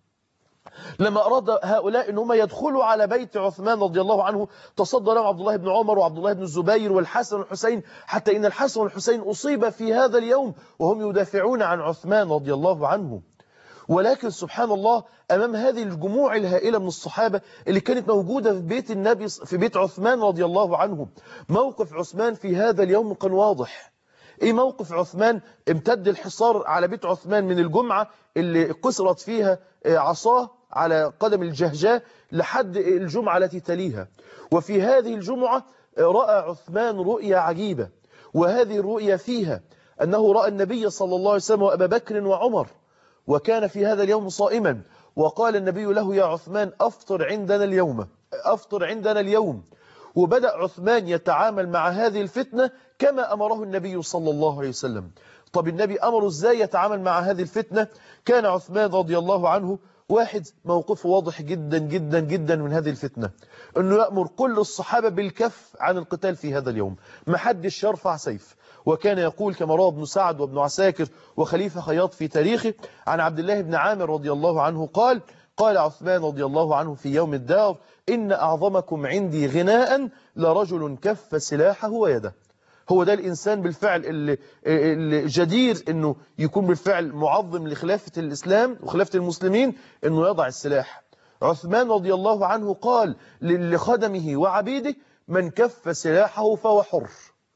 لما أراد هؤلاء أن هم يدخلوا على بيت عثمان رضي الله عنه تصدى لهم عبد الله بن عمر وعبد الله بن الزبير والحسن والحسين، حتى إن الحسن والحسين أصيب في هذا اليوم وهم يدافعون عن عثمان رضي الله عنه. ولكن سبحان الله أمام هذه الجموع الهائلة من الصحابة اللي كانت موجودة في بيت النبي في بيت عثمان رضي الله عنه، موقف عثمان في هذا اليوم كان واضح. ايه موقف عثمان؟ امتد الحصار على بيت عثمان من الجمعة اللي كسرت فيها عصاه على قدم الجهجاه لحد الجمعة التي تليها. وفي هذه الجمعة رأى عثمان رؤيا عجيبة، وهذه الرؤيا فيها أنه رأى النبي صلى الله عليه وسلم وأبا بكر وعمر، وكان في هذا اليوم صائما، وقال النبي له يا عثمان أفطر عندنا اليوم أفطر عندنا اليوم. وبدأ عثمان يتعامل مع هذه الفتنة كما أمره النبي صلى الله عليه وسلم. طب النبي أمره إزاي يتعامل مع هذه الفتنة؟ كان عثمان رضي الله عنه واحد موقفه واضح جدا جدا جدا من هذه الفتنة، أنه يأمر كل الصحابة بالكف عن القتال في هذا اليوم، ما حدش يرفع سيف. وكان يقول كما روى ابن سعد وابن عساكر وخليفة خياط في تاريخه عن عبد الله بن عامر رضي الله عنه قال قال عثمان رضي الله عنه في يوم الدار إن أعظمكم عندي غناء لرجل كف سلاحه ويده. هو ده الإنسان بالفعل اللي, اللي جدير أنه يكون بالفعل معظم لخلافة الإسلام وخلافة المسلمين، أنه يضع السلاح. عثمان رضي الله عنه قال لخدمه وعبيده من كف سلاحه فهو حر،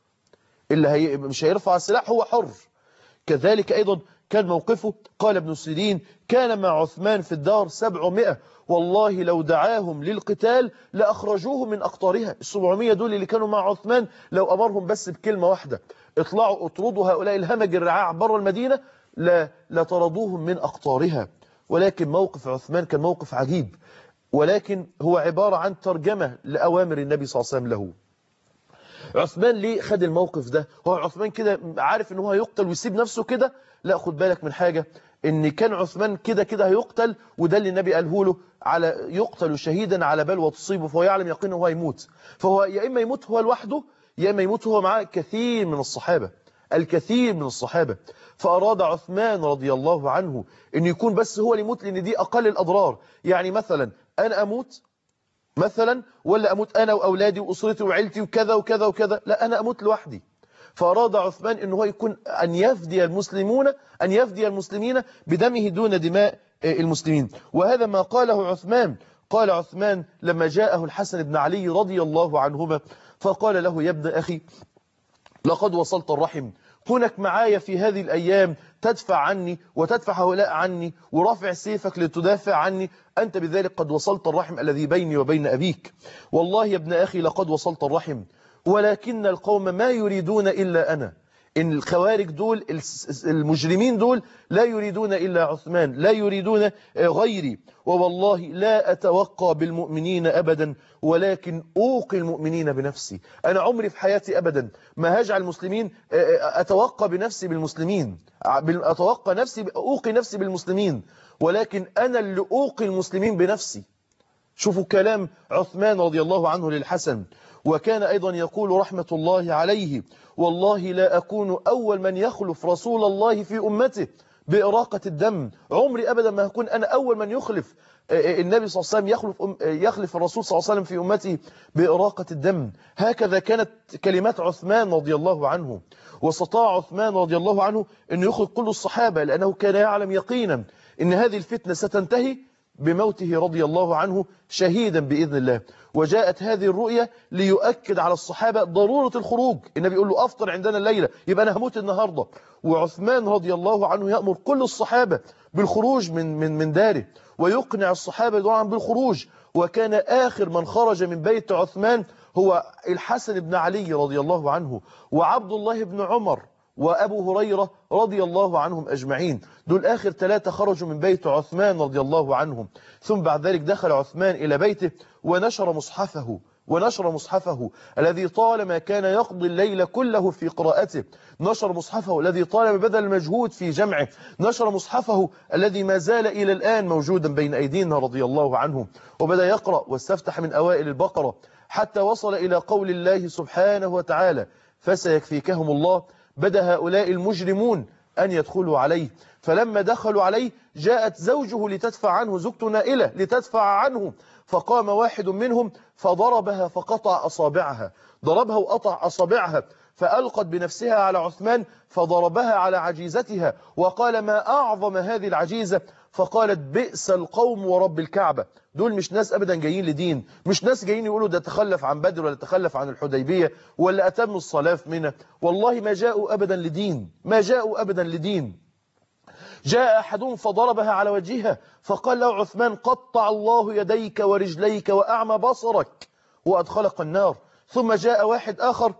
اللي هي مش هيرفع السلاح هو حر. كذلك أيضا كان موقفه قال ابن سيرين كان مع عثمان في الدار سبعمائة والله لو دعاهم للقتال لأخرجوه من أقطارها. السبعمائة دول اللي كانوا مع عثمان لو أمرهم بس بكلمة واحدة اطلعوا اطردوا هؤلاء الهمج الرعاع بره المدينة لا لطردوهم من أقطارها. ولكن موقف عثمان كان موقف عجيب، ولكن هو عبارة عن ترجمة لأوامر النبي صلى الله عليه وسلم له. عثمان ليه خد الموقف ده؟ هو عثمان كده عارف ان هو هيقتل ويسيب نفسه كده؟ لا، خد بالك من حاجة، ان كان عثمان كده كده هيقتل، وده اللي النبي قاله له على يقتل شهيدا على بلوى تصيبه، فهو يعلم يقينه هو هيموت، فهو يا اما يموت هو لوحده يا اما يموت هو معاه كثير من الصحابة الكثير من الصحابة. فأراد عثمان رضي الله عنه ان يكون بس هو اللي يموت، لان دي اقل الاضرار. يعني مثلا انا اموت مثلا، ولا أموت أنا وأولادي وأسرتي وعيلتي وكذا وكذا وكذا، لا أنا أموت لوحدي. فأراد عثمان أنه هو يكون أن يفدي المسلمون أن يفدي المسلمين بدمه دون دماء المسلمين. وهذا ما قاله عثمان. قال عثمان لما جاءه الحسن بن علي رضي الله عنهما فقال له يا ابن أخي لقد وصلت الرحم، كونك معايا في هذه الأيام تدفع عني وتدفع هؤلاء عني ورافع سيفك لتدافع عني، أنت بذلك قد وصلت الرحم الذي بيني وبين أبيك. والله يا ابن أخي لقد وصلت الرحم، ولكن القوم ما يريدون إلا أنا. إن الخوارج دول المجرمين دول لا يريدون إلا عثمان، لا يريدون غيري، ووالله لا أتوقى بالمؤمنين أبدا ولكن أوقي المؤمنين بنفسي. أنا عمري في حياتي أبدا ما هجعل المسلمين أتوقى بنفسي بالمسلمين، أتوقى نفسي أوقي نفسي بالمسلمين، ولكن أنا اللي أوقي المسلمين بنفسي. شوفوا كلام عثمان رضي الله عنه للحسن. وكان أيضا يقول رحمة الله عليه والله لا أكون أول من يخلف رسول الله في أمته بإراقة الدم. عمري أبدا ما هكون أنا أول من يخلف النبي صلى الله عليه وسلم، يخلف, أم يخلف الرسول صلى الله عليه وسلم في أمته بإراقة الدم. هكذا كانت كلمات عثمان رضي الله عنه. واستطاع عثمان رضي الله عنه أن يخرج كل الصحابة، لأنه كان يعلم يقينا أن هذه الفتنة ستنتهي بموته رضي الله عنه شهيدا بإذن الله. وجاءت هذه الرؤية ليؤكد على الصحابة ضرورة الخروج. النبي يقول له أفطر عندنا الليلة، يبقى أنا هموت النهاردة. وعثمان رضي الله عنه يأمر كل الصحابة بالخروج من من من داره، ويقنع الصحابة طبعا بالخروج. وكان آخر من خرج من بيت عثمان هو الحسن بن علي رضي الله عنه، وعبد الله بن عمر، وأبو هريرة رضي الله عنهم أجمعين. دول آخر ثلاثة خرجوا من بيت عثمان رضي الله عنهم. ثم بعد ذلك دخل عثمان إلى بيته ونشر مصحفه ونشر مصحفه الذي طالما كان يقضي الليل كله في قراءته، نشر مصحفه الذي طالما بذل المجهود في جمعه، نشر مصحفه الذي ما زال إلى الآن موجودا بين أيدينا رضي الله عنه. وبدأ يقرأ واستفتح من أوائل البقرة حتى وصل إلى قول الله سبحانه وتعالى فسيكفيكهم الله. بدأ هؤلاء المجرمون أن يدخلوا عليه، فلما دخلوا عليه جاءت زوجه لتدفع عنه، زوجته نائلة لتدفع عنه، فقام واحد منهم فضربها فقطع أصابعها، ضربها وقطع أصابعها، فألقت بنفسها على عثمان فضربها على عجيزتها وقال ما أعظم هذه العجيزة، فقالت بئس القوم ورب الكعبة. دول مش ناس أبدا جايين لدين، مش ناس جايين يقولوا ده تخلف عن بدر ولا تخلف عن الحديبية ولا أتم الصلاة في منى. والله ما جاءوا أبدا لدين، ما جاءوا أبدا لدين. جاء أحدهم فضربها على وجهها فقال له عثمان قطع الله يديك ورجليك وأعمى بصرك وأدخلك النار. ثم جاء واحد آخر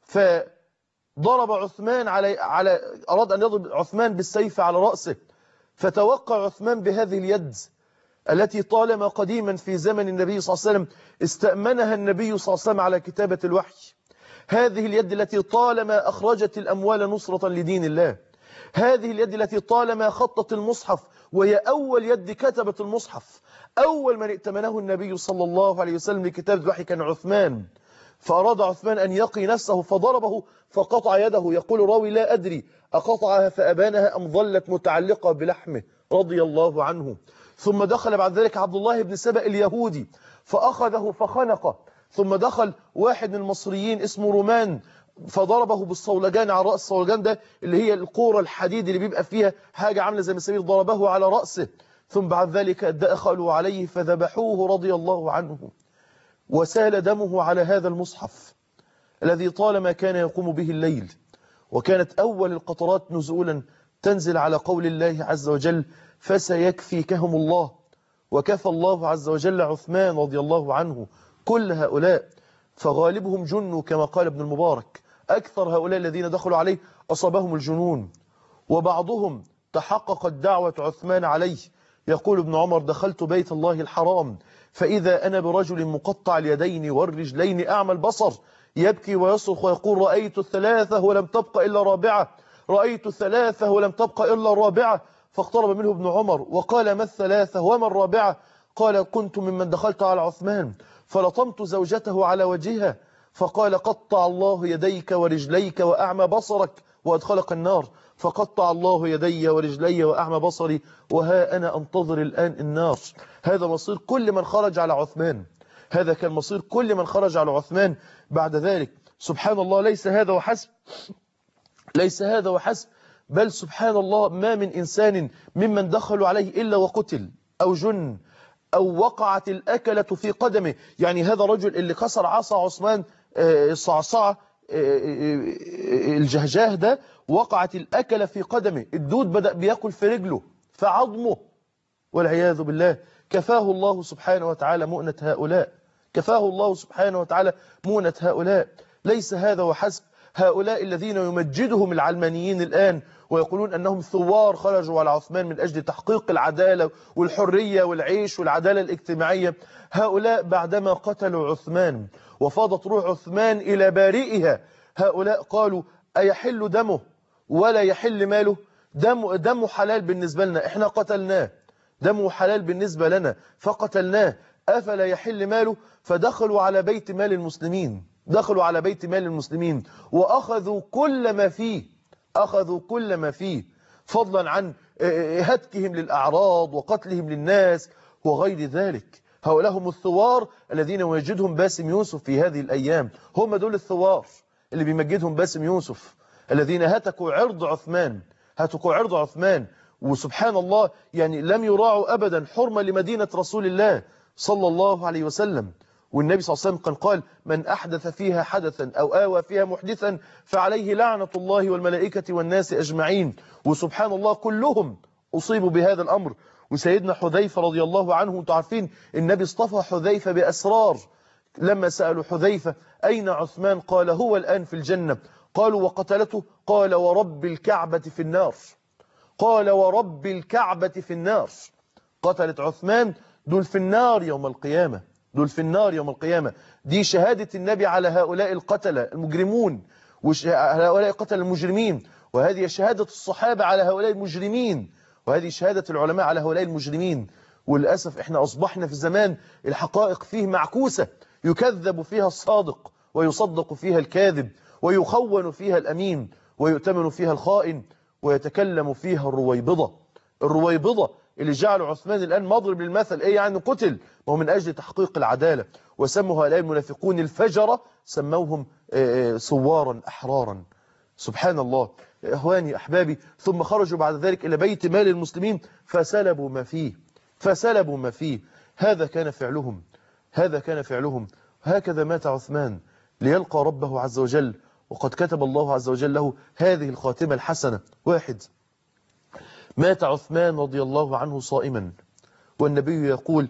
فضرب عثمان على على أراد أن يضرب عثمان بالسيف على رأسه، فتوقع عثمان بهذه اليد التي طالما قديما في زمن النبي صلى الله عليه وسلم استأمنها النبي صلى الله عليه وسلم على كتابة الوحي، هذه اليد التي طالما أخرجت الأموال نصرة لدين الله، هذه اليد التي طالما خطت المصحف وهي أول يد كتبت المصحف. أول من ائتمنه النبي صلى الله عليه وسلم لكتابة الوحي كان عثمان، فأراد عثمان أن يقي نفسه فضربه فقطع يده. يقول راوي لا أدري أقطعها فأبانها أم ظلت متعلقة بلحمه رضي الله عنه. ثم دخل بعد ذلك عبد الله بن سبأ اليهودي فأخذه فخنقه. ثم دخل واحد من المصريين اسمه رومان فضربه بالصولجان على رأس. الصولجان ده اللي هي القورة الحديد اللي بيبقى فيها حاجة عاملة زي المسامير، ضربه على رأسه. ثم بعد ذلك دخلوا عليه فذبحوه رضي الله عنه، وسال دمه على هذا المصحف الذي طالما كان يقوم به الليل. وكانت أول القطرات نزولا تنزل على قول الله عز وجل فسيكفيكهم الله. وكفى الله عز وجل عثمان رضي الله عنه كل هؤلاء، فغالبهم جنوا كما قال ابن المبارك. أكثر هؤلاء الذين دخلوا عليه أصابهم الجنون، وبعضهم تحققت دعوة عثمان عليه. يقول ابن عمر دخلت بيت الله الحرام فإذا أنا برجل مقطع اليدين والرجلين أعمى البصر يبكي ويصرخ ويقول رأيت الثلاثة ولم تبق إلا رابعة، رأيت الثلاثة ولم تبق إلا الرابعة. فاقترب منه ابن عمر وقال ما الثلاثة وما الرابعة؟ قال كنت ممن دخلت على عثمان فلطمت زوجته على وجهها فقال قطع الله يديك ورجليك وأعمى بصرك وأدخلك النار، فقطع الله يدي ورجلي وأعمى بصري وها أنا أنتظر الآن النار. هذا مصير كل من خرج على عثمان، هذا كان مصير كل من خرج على عثمان بعد ذلك. سبحان الله، ليس هذا وحسب، ليس هذا وحسب، بل سبحان الله ما من إنسان ممن دخلوا عليه إلا وقتل أو جن أو وقعت الأكلة في قدمه. يعني هذا الرجل اللي كسر عصا عثمان الصعصعة الجهجاه ده، وقعت الأكلة في قدمه، الدود بدأ بيأكل في رجله في عظمه والعياذ بالله. كفاه الله سبحانه وتعالى مؤنة هؤلاء، كفاه الله سبحانه وتعالى مؤنة هؤلاء. ليس هذا وحسب، هؤلاء الذين يمجدهم العلمانيين الآن ويقولون أنهم ثوار خرجوا على عثمان من أجل تحقيق العدالة والحرية والعيش والعدالة الاجتماعية، هؤلاء بعدما قتلوا عثمان وفاضت روح عثمان إلى بارئها، هؤلاء قالوا أيحل دمه ولا يحل ماله؟ دمه, دمه حلال بالنسبة لنا، إحنا قتلناه، دمه حلال بالنسبة لنا فقتلناه، أفلا يحل ماله؟ فدخلوا على بيت مال المسلمين، دخلوا على بيت مال المسلمين وأخذوا كل ما فيه، أخذوا كل ما فيه، فضلا عن هتكهم للأعراض وقتلهم للناس وغير ذلك. هؤلاء هم الثوار الذين يمجدهم باسم يوسف في هذه الأيام. هم دول الثوار اللي بيمجدهم باسم يوسف، الذين هتكوا عرض عثمان، هتكوا عرض عثمان. وسبحان الله يعني لم يراعوا أبدا حرمة لمدينة رسول الله صلى الله عليه وسلم. والنبي صلى الله عليه وسلم كان قال: من أحدث فيها حدثا أو آوى فيها محدثا فعليه لعنة الله والملائكة والناس أجمعين. وسبحان الله كلهم أصيبوا بهذا الأمر. وسيدنا حذيفة رضي الله عنه، انتم عارفين النبي اصطفى حذيفة بأسرار. لما سألوا حذيفة: أين عثمان؟ قال: هو الآن في الجنة. قالوا: وقتلته؟ قال: ورب الكعبة في النار. قال: ورب الكعبة في النار. قتلت عثمان، دول في النار يوم القيامة، دول في النار يوم القيامة. دي شهادة النبي على هؤلاء القتلة المجرمون، وهؤلاء القتلة المجرمين، وهذه شهادة الصحابة على هؤلاء المجرمين، وهذه شهادة العلماء على هؤلاء المجرمين. وللأسف احنا أصبحنا في زمان الحقائق فيه معكوسة، يكذب فيها الصادق ويصدق فيها الكاذب، ويخون فيها الأمين ويؤتمن فيها الخائن، ويتكلم فيها الرويبضة. الرويبضة اللي جعلوا عثمان الآن مضرب للمثل. ايه يعني قتل؟ ما هو من أجل تحقيق العدالة. وسموا هؤلاء المنافقون الفجرة، سموهم ثوارا أحرارا. سبحان الله. إخواني أحبابي، ثم خرجوا بعد ذلك إلى بيت مال المسلمين فسلبوا ما فيه، فسلبوا ما فيه. هذا كان فعلهم، هذا كان فعلهم. هكذا مات عثمان ليلقى ربه عز وجل، وقد كتب الله عز وجل له هذه الخاتمة الحسنة. واحد: مات عثمان رضي الله عنه صائما، والنبي يقول: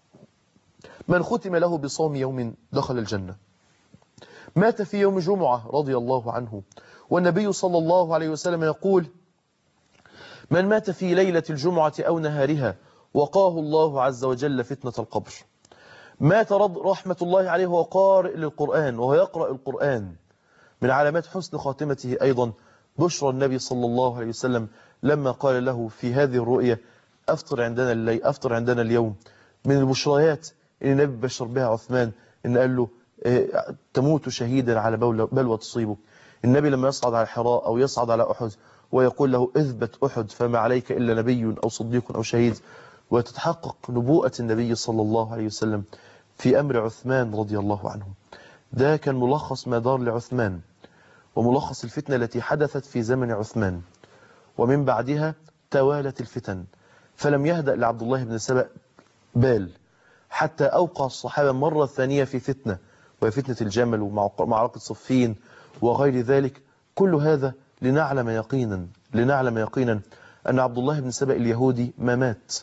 من ختم له بصوم يوم دخل الجنة. مات في يوم جمعة رضي الله عنه، والنبي صلى الله عليه وسلم يقول: من مات في ليلة الجمعة أو نهارها وقاه الله عز وجل فتنة القبر. مات رحمة الله عليه وهو قارئ للقرآن، وهو يقرأ القرآن. من علامات حسن خاتمته أيضا بشرى النبي صلى الله عليه وسلم لما قال له في هذه الرؤية: أفطر عندنا الليل، أفطر عندنا اليوم. من البشريات اللي النبي بشر بها عثمان إن قال له: تموت شهيدا على بلوى تصيبك. النبي لما يصعد على حراء أو يصعد على أحد ويقول له: اثبت أحد فما عليك إلا نبي أو صديق أو شهيد، وتتحقق نبوءة النبي صلى الله عليه وسلم في أمر عثمان رضي الله عنه. ده كان ملخص ما دار لعثمان، وملخص الفتنة التي حدثت في زمن عثمان. ومن بعدها توالت الفتن، فلم يهدأ لعبد الله بن سبأ بال حتى أوقع الصحابة مرة ثانية في فتنة، وهي فتنة الجمل ومعركة صفين وغير ذلك. كل هذا لنعلم يقينا لنعلم يقينا أن عبد الله بن سبأ اليهودي ما مات،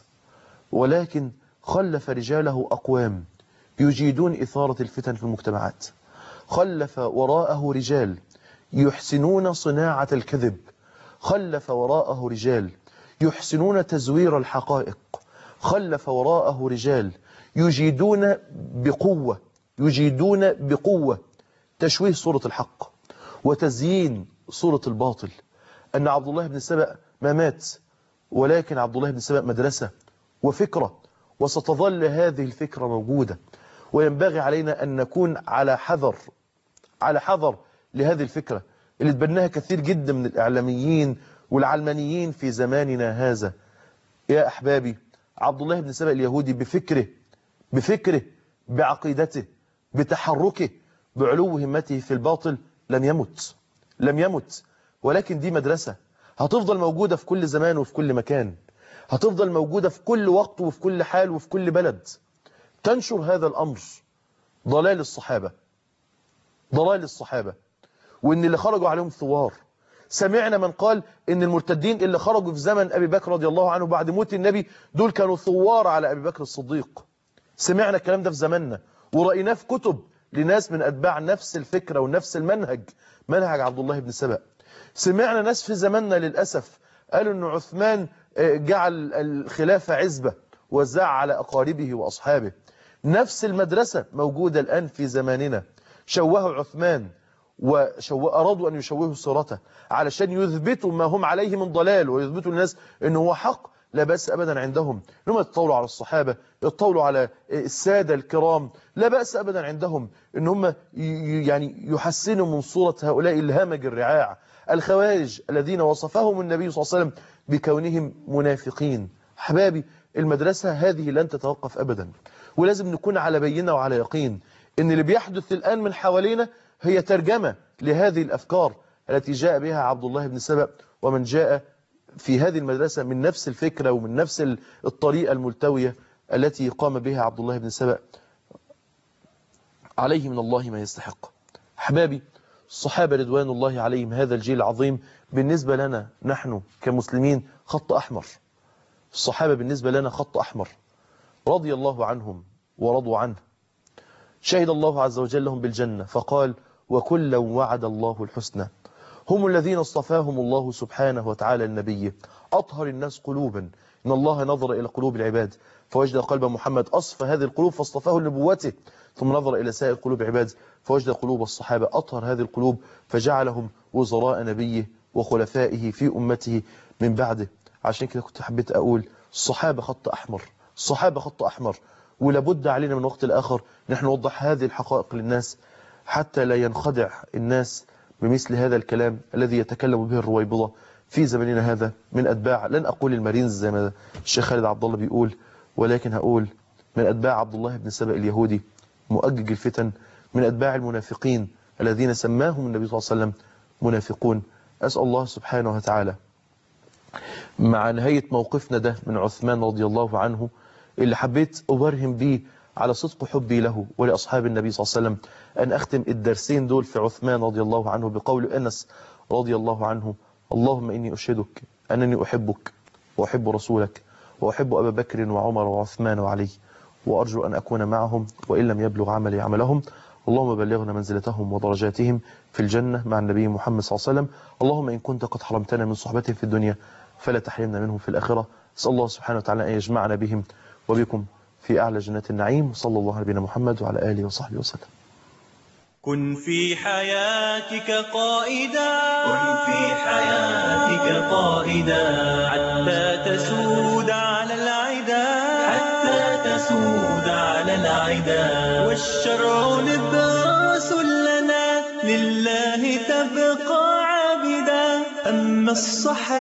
ولكن خلف رجاله أقوام يجيدون إثارة الفتن في المجتمعات. خلف وراءه رجال يحسنون صناعة الكذب، خلف وراءه رجال يحسنون تزوير الحقائق، خلف وراءه رجال يجيدون بقوة يجيدون بقوة تشويه صورة الحق وتزيين صورة الباطل. أن عبد الله بن سبأ ما مات، ولكن عبد الله بن سبأ مدرسة وفكرة، وستظل هذه الفكرة موجودة، وينبغي علينا أن نكون على حذر على حذر لهذه الفكرة اللي تبناها كثير جدا من الإعلاميين والعلمانيين في زماننا هذا. يا أحبابي، عبد الله بن سبأ اليهودي بفكره بفكره بعقيدته بتحركه بعلو همته في الباطل لم يمت لم يمت ولكن دي مدرسة هتفضل موجودة في كل زمان وفي كل مكان، هتفضل موجودة في كل وقت وفي كل حال وفي كل بلد. تنشر هذا الأمر ضلال الصحابة ضلال الصحابة وإن اللي خرجوا عليهم ثوار. سمعنا من قال إن المرتدين اللي خرجوا في زمن أبي بكر رضي الله عنه بعد موت النبي دول كانوا ثوار على أبي بكر الصديق. سمعنا الكلام ده في زماننا ورأيناه في كتب لناس من أتباع نفس الفكرة ونفس المنهج، منهج عبد الله بن سبأ. سمعنا ناس في زماننا للأسف قالوا أن عثمان جعل الخلافة عزبة وزع على أقاربه وأصحابه. نفس المدرسة موجودة الآن في زماننا. شوهوا عثمان وأرادوا أن يشوهوا سيرته علشان يثبتوا ما هم عليه من ضلال، ويثبتوا للناس أنه هو حق. لا بأس أبدا عندهم أنهم يتطاولوا على الصحابة، يتطاولوا على السادة الكرام. لا بأس أبدا عندهم أنهم يعني يحسنوا من صورة هؤلاء الهمج الرعاع الخوارج الذين وصفهم النبي صلى الله عليه وسلم بكونهم منافقين. أحبابي، المدرسة هذه لن تتوقف أبدا، ولازم نكون على بينة وعلى يقين إن اللي بيحدث الآن من حوالينا هي ترجمة لهذه الأفكار التي جاء بها عبد الله بن سبأ ومن جاء في هذه المدرسة من نفس الفكرة ومن نفس الطريقة الملتوية التي قام بها عبد الله بن سبأ، عليه من الله ما يستحق. أحبابي، الصحابة رضوان الله عليهم، هذا الجيل العظيم بالنسبة لنا نحن كمسلمين خط أحمر. الصحابة بالنسبة لنا خط أحمر، رضي الله عنهم ورضوا عنه. شهد الله عز وجل لهم بالجنة فقال: وكلا وعد الله الحسنى. هم الذين اصطفاهم الله سبحانه وتعالى لنبيه، أطهر الناس قلوبا. إن الله نظر إلى قلوب العباد فوجد قلب محمد أصفى هذه القلوب فاصطفاه لنبوته، ثم نظر إلى سائر قلوب العباد فوجد قلوب الصحابة أطهر هذه القلوب فجعلهم وزراء نبيه وخلفائه في أمته من بعده. عشان كده كنت حبيت أقول الصحابة خط أحمر، الصحابة خط أحمر، ولابد علينا من وقت لآخر نحن نوضح هذه الحقائق للناس حتى لا ينخدع الناس بمثل هذا الكلام الذي يتكلم به الرويبضة في زمننا هذا من أتباع، لن أقول المارينز زي ما الشيخ خالد عبد الله بيقول، ولكن هقول من أتباع عبد الله بن سبأ اليهودي مؤجج الفتن، من أتباع المنافقين الذين سماهم النبي صلى الله عليه وسلم منافقون. أسأل الله سبحانه وتعالى مع نهاية موقفنا ده من عثمان رضي الله عنه اللي حبيت أبرهم به على صدق حبي له ولأصحاب النبي صلى الله عليه وسلم، أن أختم الدرسين دول في عثمان رضي الله عنه بقول أنس رضي الله عنه: اللهم إني أشهدك أنني أحبك وأحب رسولك وأحب أبا بكر وعمر وعثمان وعلي، وأرجو أن أكون معهم وإن لم يبلغ عملي عملهم. اللهم بلغنا منزلتهم ودرجاتهم في الجنة مع النبي محمد صلى الله عليه وسلم. اللهم إن كنت قد حرمتنا من صحبتهم في الدنيا فلا تحرمنا منهم في الآخرة. أسأل الله سبحانه وتعالى أن يجمعنا بهم وبكم في أعلى جنات النعيم. صلى الله على نبينا محمد وعلى آله وصحبه وسلم. كن في حياتك قائدا، كن في حياتك قائدا، حتى تسود على العدا، حتى تسود على العدا. والشرع لباس لنا لله تبقى عابدا. أما الصحابة